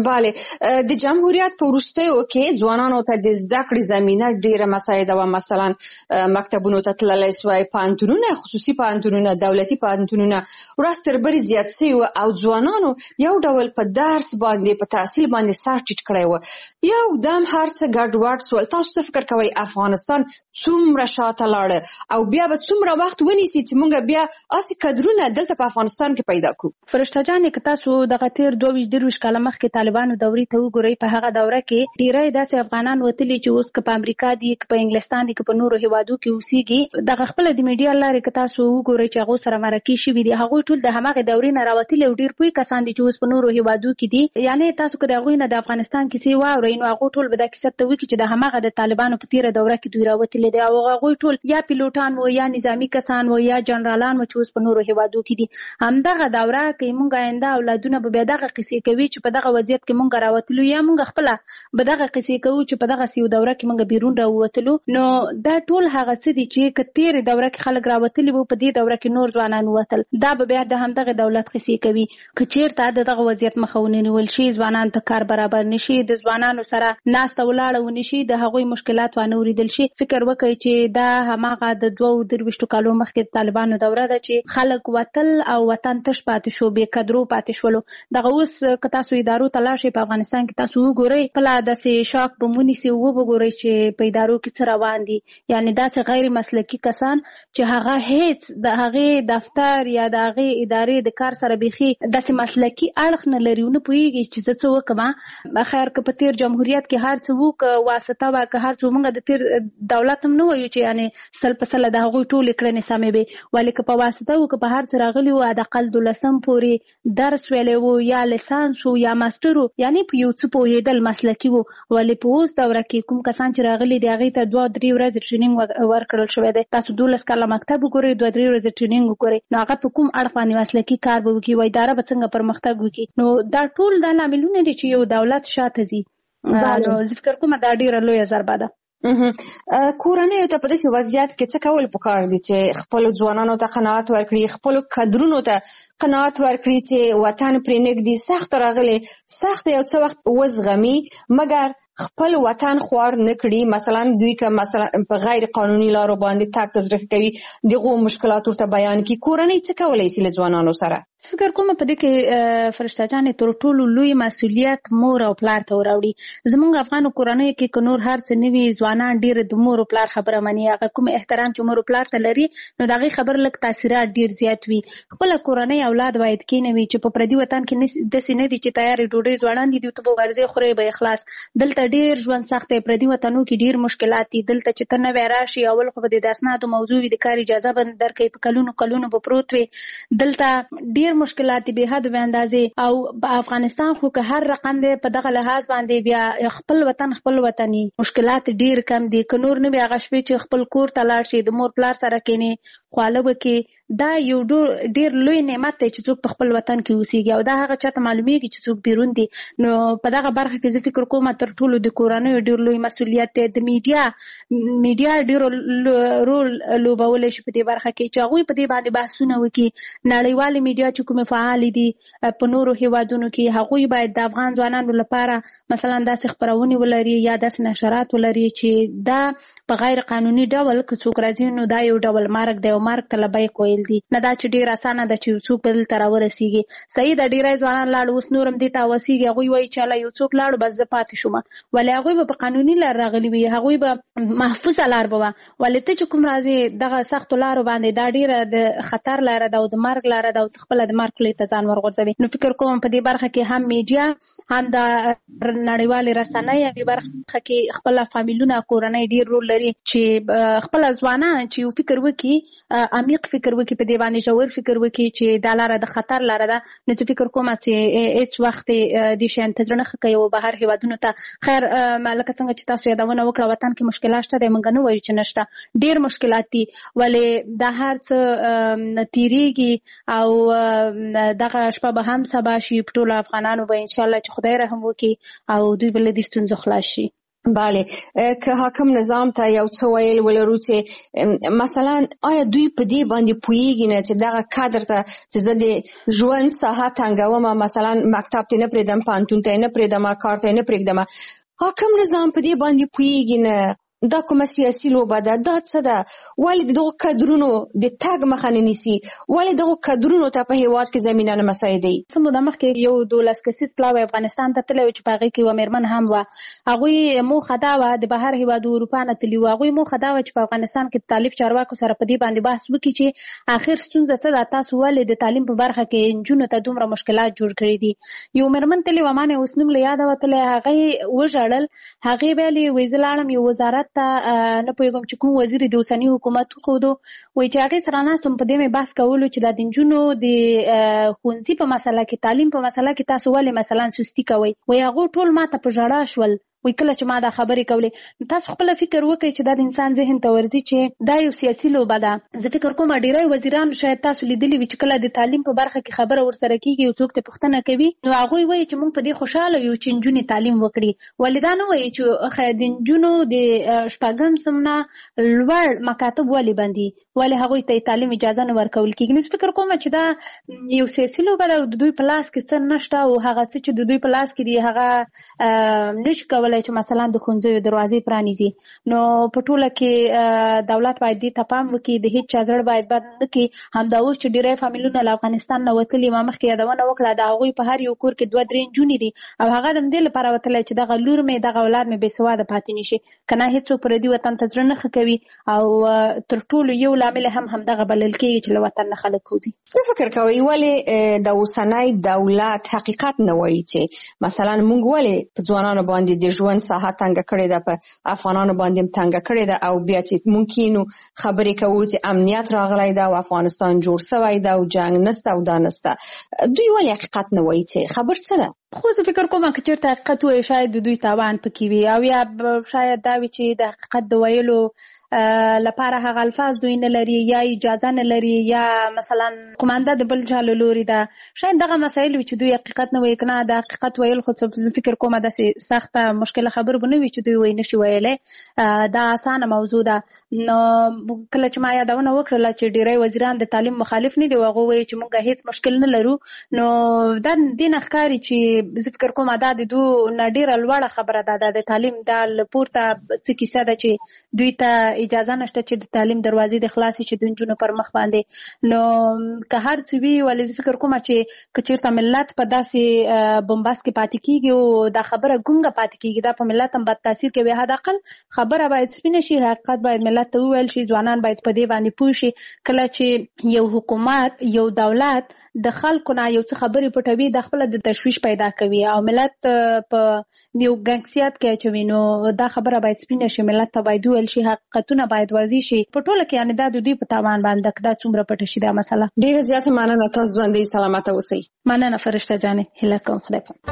بله، د جمهوریت په وروستیو کې ځوانانو ته د زده کړې زمینه ډیره مساعده وه. مثلا مکتبونو ته تللی سوای، پوهنتونونه، خصوصي پوهنتونونه، دولتي پوهنتونونه ورځ تر بلې زیات سوي وو او ځوانانو یو ډول په درس باندې په تحصیل باندې سر ټیټ کړی و. یو دم هر څه ګډوډ سول. تاسو څه فکر کوئ افغانستان څومره شاته لاړه او بیا به څومره وخت ونیسي چې موږ بیا اسې کدرونه دلته په افغانستان کې پیدا کړو؟ فرشته جانې که تاسو دغه تیر 22 کاله مخکې طالبانو دورې ته وګورئ، په هغه دوره کې ډیری داسې افغانان وتلي چې اوس که په امریکا دي، که په انګلستان دي، که په نورو هیوادو کې اوسېږي. دغه خپله د میډیا لارې که تاسو وګورئ چې هغوی سره مرکې شوي دي، هغوی ټول د هماغې دورې نه راوتلي او ډېر پوه کسان دي چې اوس په نورو هیوادو کې دي. یعنې تاسو که د هغوی نه د افغانستان کیسې واورئ نو هغوی ټول به دا کیسه ته وکړي چې د هماغه د طالبانو په تېره دوره کې دوی راوتلي دي او هغوی ټول یا پیلوټان وو یا نظامي کسان وو یا جنرالان وو چې اوس په نورو هیوادو کې دي. همدغه دوره کې موږ آینده اولادونه به بیا دغه کیسې کوي چې په دغه وضعیت کې موږ راوتلو، یا موږ خپل به دغه کیسې کوو چې په دغه سیو دوره کې موږ بیرون راووتلو. نو دا ټول هغه څه دي چې که تېرې دوره کې خلک راوتلي وو، په دې دوره کې نور ځوانان ووتل، دا به بیا د همدغه دولت کیسې کوي. که چېرته د دغه وضعیت مخه ونیول شي، ځوانانو ته کار برابر نشي، د ځوانانو سره ناسته ولاړه ونشي، د هغوی مشکلات وانه اورېدل شي، فکر وکړئ چې دا هماغه د 22 کالو مخکې د طالبانو دوره ده چې خلک وتل او وطن تش پاتې شو، بې قدرو پاتې شولو. دغه اوس که تاسو ادارو ته لاړ شئ په افغانستان کې تاسو وګورئ، خپله داسې شاک به ونیسي وګورئ چې په ادارو کې څه روان دي. یعنې داسې غیر مسلکي کسان چې هغه هیڅ د هغې دفتر یا د هغې ادارې د کار سره بیخي داسې مسلکي اړخ نه لري، ونه پوهېږي چې زه څه وکړم. خیر که په تېر جمهوریت کې هر څه وو، که واسطه وه، که هر څه موږ د تېر دولت هم نه وایو چې یعنې سل په سله د هغوی ټولې کړنې سمې وې، ولې که په واسطه وو، که په هر څه راغلي وو، حداقل 12 پورې درس ویلی وو یا لیسانس وو یا ماسټر وو، یعنې په یو څه پوهېدل مسلکي وو. ولې په اوس دوره کې کوم کسان چې راغلي دي هغې ته 2-3 ورځې ټرینینګ ورکړل شوی دی. تاسو 12 کاله مکتب وګورئ، 2-3 ورځې ټرینینګ وګورئ، نو هغه په کوم اړخ باندې مسلکي کار به وکړي، اداره به څنګه پرمختګ وکړي. نو دا ټول دا لاملونه دي چې یو دولت شاته ځي. نو زه فکر کوم دا ډېره لویه ضربه ده. کورنیو ته په داسې وضعیت کې څه کول پکار دي چې خپلو ځوانانو ته قناعت ورکړي، خپلو کدرونو ته قناعت ورکړي چې وطن پرې نږدې سخت راغلی، سخت یو څه وخت وزغمي، مګر خپل وطن خوار نه کړي، مثلا دوی که مثلا په غیر قانوني لارو باندې تاک تزریق کوي، دغه مشکلات ورته بیان کړي، کورنۍ څه کولی شي له ځوانانو سره؟ فکر کوم په دې کې فرشته جانې تر ټولو لوی مسؤلیت مور او پلار ته وراوړي. زموږ افغانو کورنۍ کې که نور هر څه نه وي، ځوانان ډېر د مور او پلار خبره مني. هغه کوم احترام چې مور او پلار ته لري نو د هغې خبر لږ تاثیرات ډېر زیات وي. خپله کورنۍ اولاد باید کېنوي چې په پردي وطن کې داسې نه دي چې تیارې ډوډۍ ځوانان دي، دوی ته به ورځې خورې به اخلاص. دلته ډېر ژوند سخت دی، پردي وطنو کې ډېر مشکلات دي. دلته چې ته نوی راشي، اول خو به د اسنادو موضوع وي، د کار اجازه به درکوي، په کلونو کلونو به پروت وي. دلته ډېر مشکلات دي حد به اندازې. او په افغانستان خو که هر رقم دی په دغه لحاظ باندې بیا خپل وطن خپل وطني مشکلات ډیر کم دي. که نور نه بیا هغه شپې چې خپل کور ته لاړ شي، د مور پلار سره کېني، خواله وکړي، دا یو ډیر لوی نعمت دی چې څوک په خپل وطن کې اوسېږي. او دا هغه چاته معلومیږي چې څوک بیرون دي. نو په دغه برخه کې زه فکر کوم تر ټولو د کورنیو ډیر لوی مسؤلیت دی. د میډیا ډیر رول لوبولی شي په دې برخه کې چې هغوی په دې باندې بحثونه وکړي. نړیوالې میډیا چې کومې فعالې دي په نورو هیوادونو کې، هغوی باید د افغان ځوانانو لپاره مثلا داسې خپرونې ولري یا داسې نشرات ولري چې دا په غیر قانوني ډول که څوک راځي نو دا یو ډول مرګ دی او مرګ ته لبیک ویل دي. نه دا چې ډېر اسانه ده چې څوک به دلته راورسېږي. صحیح ده، ډېری ځوانان لاړو، اوس نور هم دې ته اوسېږي. هغوی وایي چې الله یو څوک لاړو بس زه پاتې شوم، ولې هغوی به په قانوني لار راغلي وي، هغوی به محفوظه لار به وه. ولې ته چې کوم راځې دغه سختو لارو باندې، دا ډېره د خطر لاره ده او د مرګ لاره ده او ته خپله د مرګ خولې ته ځان ورغورځوي. نو فکر کوم په دې برخه کې هم میډیا، هم د نړیوالې رسنۍ په برخه کې خپل فامیلونه، کورنۍ ډیر رول لري چې خپل ځوانان چې یو فکر وکړي، عمیق فکر وکړي، په دې باندې ژور فکر وکړي چې دا لاره د خطر لاره ده. نو چې فکر کوم چې هیڅ وخت دې شیان ته زړه نه ښه کوي او بهر هیوادونو ته. خیر لکه څنګه چې تاسو یادونه وکړه، وطن کې مشکلات شته دی، موږ نه وایو چې نشته، ډیر مشکلات دي، ولې دا هر څه تیریږي او دغه شپه به هم سبا شي. په ټولو افغانانو به انشاءالله چې خدای رحم وکړي او دوی به له دې ستونزو خلاص شي. بله، که حاکم نظام ته یو څه ویل ولرو چې مثلا آیا دوی په دې باندې پوهیږي نه چې دغه کادر ته چې زه د ژوند ساحه تنګوم، مثلا مکتب ته نه پرېږدم، پوهنتون ته نه پرېږدم، کار ته نه پرېږدم، حاکم نظام په دې باندې پوهیږي نه؟ دا کومه سیاسي لوبه ده؟ دا څه ده؟ ولې دغه کادرونو د تګ مخه نه نیسي؟ ولې دغه کادرونو ته په هیواد کې زمینه نه مساعدوي؟ څه موده مخکې یو 12 کسیز پلاوی افغانستان ته تللی و چې په هغې کې یوه مېرمن هم وه. هغوی موخه دا وه، د بهر هیوادو اروپا نه تللي وو، هغوی موخه دا وه چې په افغانستان کې د تعلیم چارواکو سره په دې باندې بحث وکړي چې آخر ستونزه څه ده، تاسو ولې د تعلیم په برخه کې نجونو ته دومره مشکلات جوړ کړي دي. یو مېرمن تللې وه، ما نه اوس نوم له یاده وتلی، هغې وژړل. هغې ویلې وایي زه لاړم یو وزارت ته، نه پوهېږم چې کوم وزیر د اوسني حکومت وښودو، وایي چې هغې سره ناست وم، په دې مې بحث کولو چې دا د نجونو د ښوونځي په مسله کې، تعلیم په مسله کې تاسو ولې مثلا سستي کوئ؟ وایي هغو ټول ما ته په ژړا شول. وایي کله چې ما دا خبرې کولې، تاسو خپله فکر وکړئ چې دا د انسان ذهن ته ورځي چې دا یو سیاسي لوبه ده. زه فکر کوم ډېری وزیران شاید تاسو لیدلي وي چې کله د تعلیم په برخه کې خبره ورسره کېږي، یو څوک ته پوښتنه کوي، نو هغوی وایي چې موږ په دې خوشحاله یو چې نجونې تعلیم وکړي. ولې دا نه وایي چې د نجونو د شپږم صنف نه لوړ مکاتب ولې بندي، ولې هغوی ته تعلیم اجازه نه ورکول کېږي؟ نو فکر کوم چې دا یو سیاسي لوبه ده او د دوی په لاس کې څه نشته، او هغه څه چې د دوی په لاس کې دي هغه نشي کولی چې مثلا د ښوونځیو دروازې پرانیزي. نو په ټوله کې دولت باید دې ته پام وکړي، د هېڅ چا زړه باید بد نه کړي. همدا اوس چې ډېری فامیلونه له افغانستان نه وتلي، ما مخکې یادونه وکړه، د هغوی په هر یو کور کې 2-3 نجونې دي، او هغه د همدې لپاره وتلی چې دغه لور مې، دغه اولاد مې بې سواده پاتې نه شي. که نه هېڅوک پردي وطن ته زړه نه ښه کوي، او تر ټولو یو لامل هم همدغه بلل کېږي چې له وطن نه خلک وځي. څه فکر کوئ ولې د اوسنی دولت حقیقت نه وایي چې مثلا موږ ولې په ځوانانو باندې د ژوند ساحه تنګه کړې ده، په افغانانو باندې هم تنګه کړې ده، او بیا چې ممکن خبرې کوو چې امنیت راغلی ده او افغانستان جوړ شوی ده او جنګ نسته او دا نسته، دوی ولې حقیقت نه وایي چې خبر څه ده؟ خو زه فکر کوم که چېرته حقیقت وایي شاید د دوی تاوان پکې وي، او یا شاید دا وي چې د حقیقت د ویلو لپاره هغه الفاظ دوی نه لري یا اجازه نه لري یا مثلا کومانده د بل چا له لوري ده. شاید دغه مسایل وي چې دوی حقیقت نه وایي که نه د حقیقت ویل خو څه فکر کومه داسې سخته مشکله خبره به نه وي چې دوی وایي نشي ویلی. دا اسانه موضوع ده. نو کله چې ما یادونه وکړله چې ډیری وزیران د تعلیم مخالف نه دي او هغوی وایي چې موږ هیڅ مشکل نه لرو، نو دا دې نه ښکاري چې زه فکر کوم دا د دوی نه ډیره لوړه خبره ده. د تعلیم دا له پورته څه کیسه ده چې دوی ته اجازه نشته چې د تعلیم دروازې د خلاصې چې د نجونو پر مخ باندې. نو که هر څه وي ولې زه فکر کوم چې که چېرته ملت په داسې بمباست کې پاتې کېږي او دا خبره ګونګه پاتې کېږي، دا په ملت هم بد تاثیر کوي. حداقل خبره باید سپینه شي، حقیقت باید ملت ته وویل شي، ځوانان باید په دې باندې پوه شي. کله چې یو حکومت یو دولت د خلکو نه یو څه خبرې پټوي د خپل د تشویش پیدا کوي او ملت په یو ګنګسیات کې اچوي، نو دا خبره باید سپینه شي، ملت ته باید وویل شي، حقیقتونه باید واضح شي. په ټوله کې یعنې دا د دوی په تاوان باندې دا څومره پټه شي دا مسله. ډېره زیاته مننه، تاسو ژوندۍ سلامته اوسئ. مننه فرشته جانې، هیله کوم خدای پاک.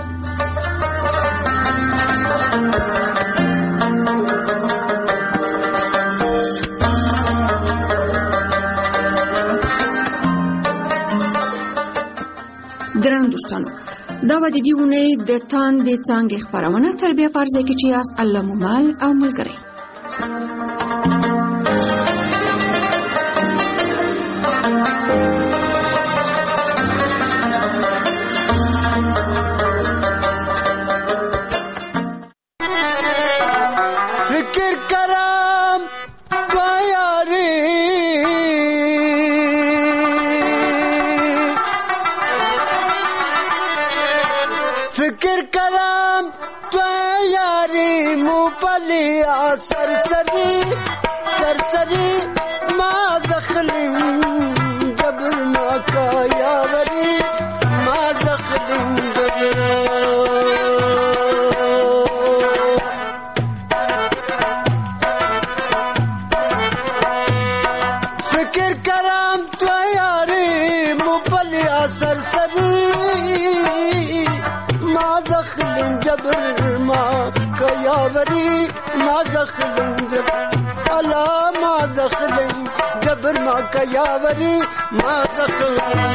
درنو دوستانو، دا به د دې اونۍ د تاندې څانګې خپرونه تربیه په ارزه کې چې یاست الله مو مال او ملګری. فکر کرم بیاری فکر کرم تو یاری مو پلیا سرسری سرسری ما دخلیم جبر ما کا یاوری ما دخلیم جبر فکر کرم تو یاری مو پلیا سرسری ما دخلن جبر ما کیاوری ما دخلن جبر الا ما دخلن جبر ما کیاوری ما دخلن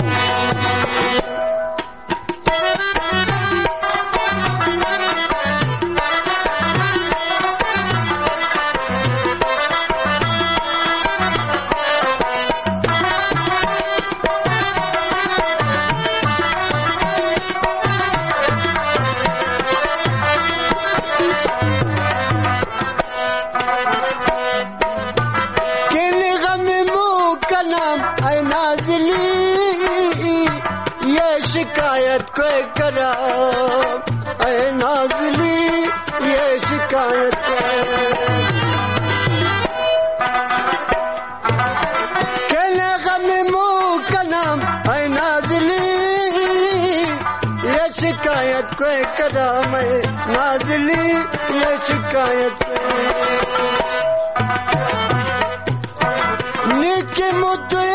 शिकायत कोई करा ऐ नाज़ली ये शिकायत कहने गम मुँह का नाम ऐ नाज़ली ये शिकायत कोई करा मैं नाज़ली ये शिकायत निके मुझे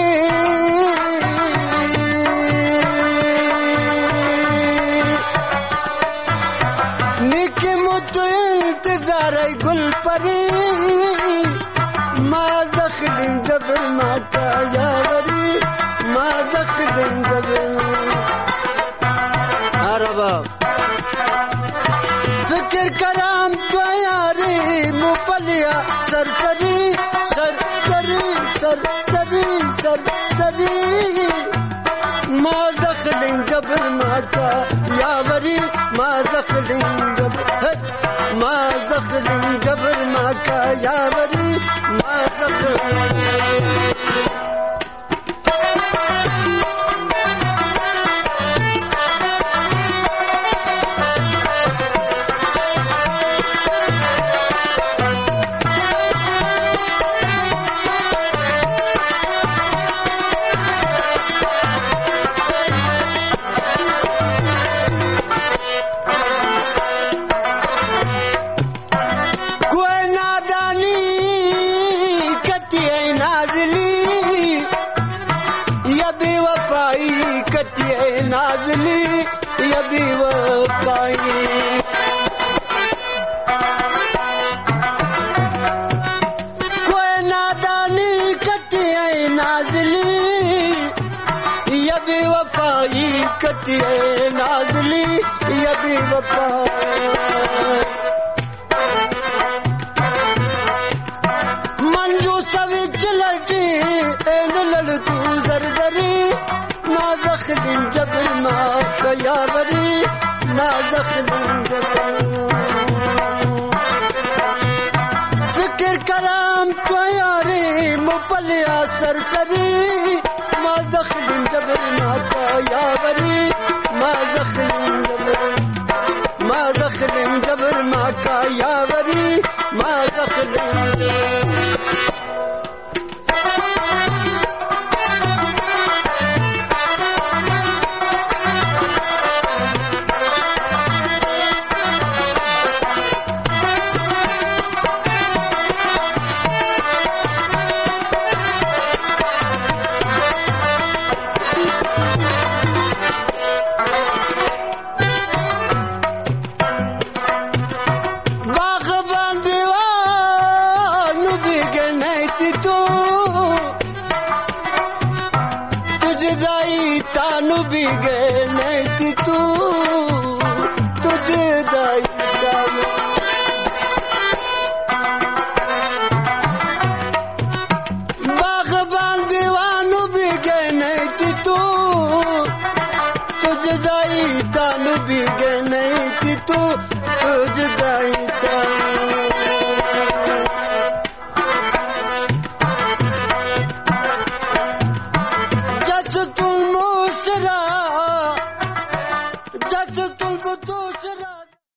इंतजार गुल परी माँ दखलिन जबर माँ का यावरी माँ दखलिन जबर अरबा फिक्र कराम तो यारी मुपलिया सरसरी सरसरी सरसरी सरसरी माँ दखलिन जबर माँ का यावरी माँ दखलिन जबर ما زخرین جبر ما کا یاوری ما زخرین नाज़ली यबी वफ़ाई रहती है नाज़ली ये भी वफा मंजू सविच लटी एन लल तू जरदरी नाज़ख दिन जबर मा कयावरी नाज़ख दिन जबर फिक्र कराम तो यारी मुपलिया सरसरी नाज़ख दिन जबर मा कयावरी नाज़ख दिन जबर नाज़ख दिन जबर मा कयावरी नाज़ख दिन तुझ दाई था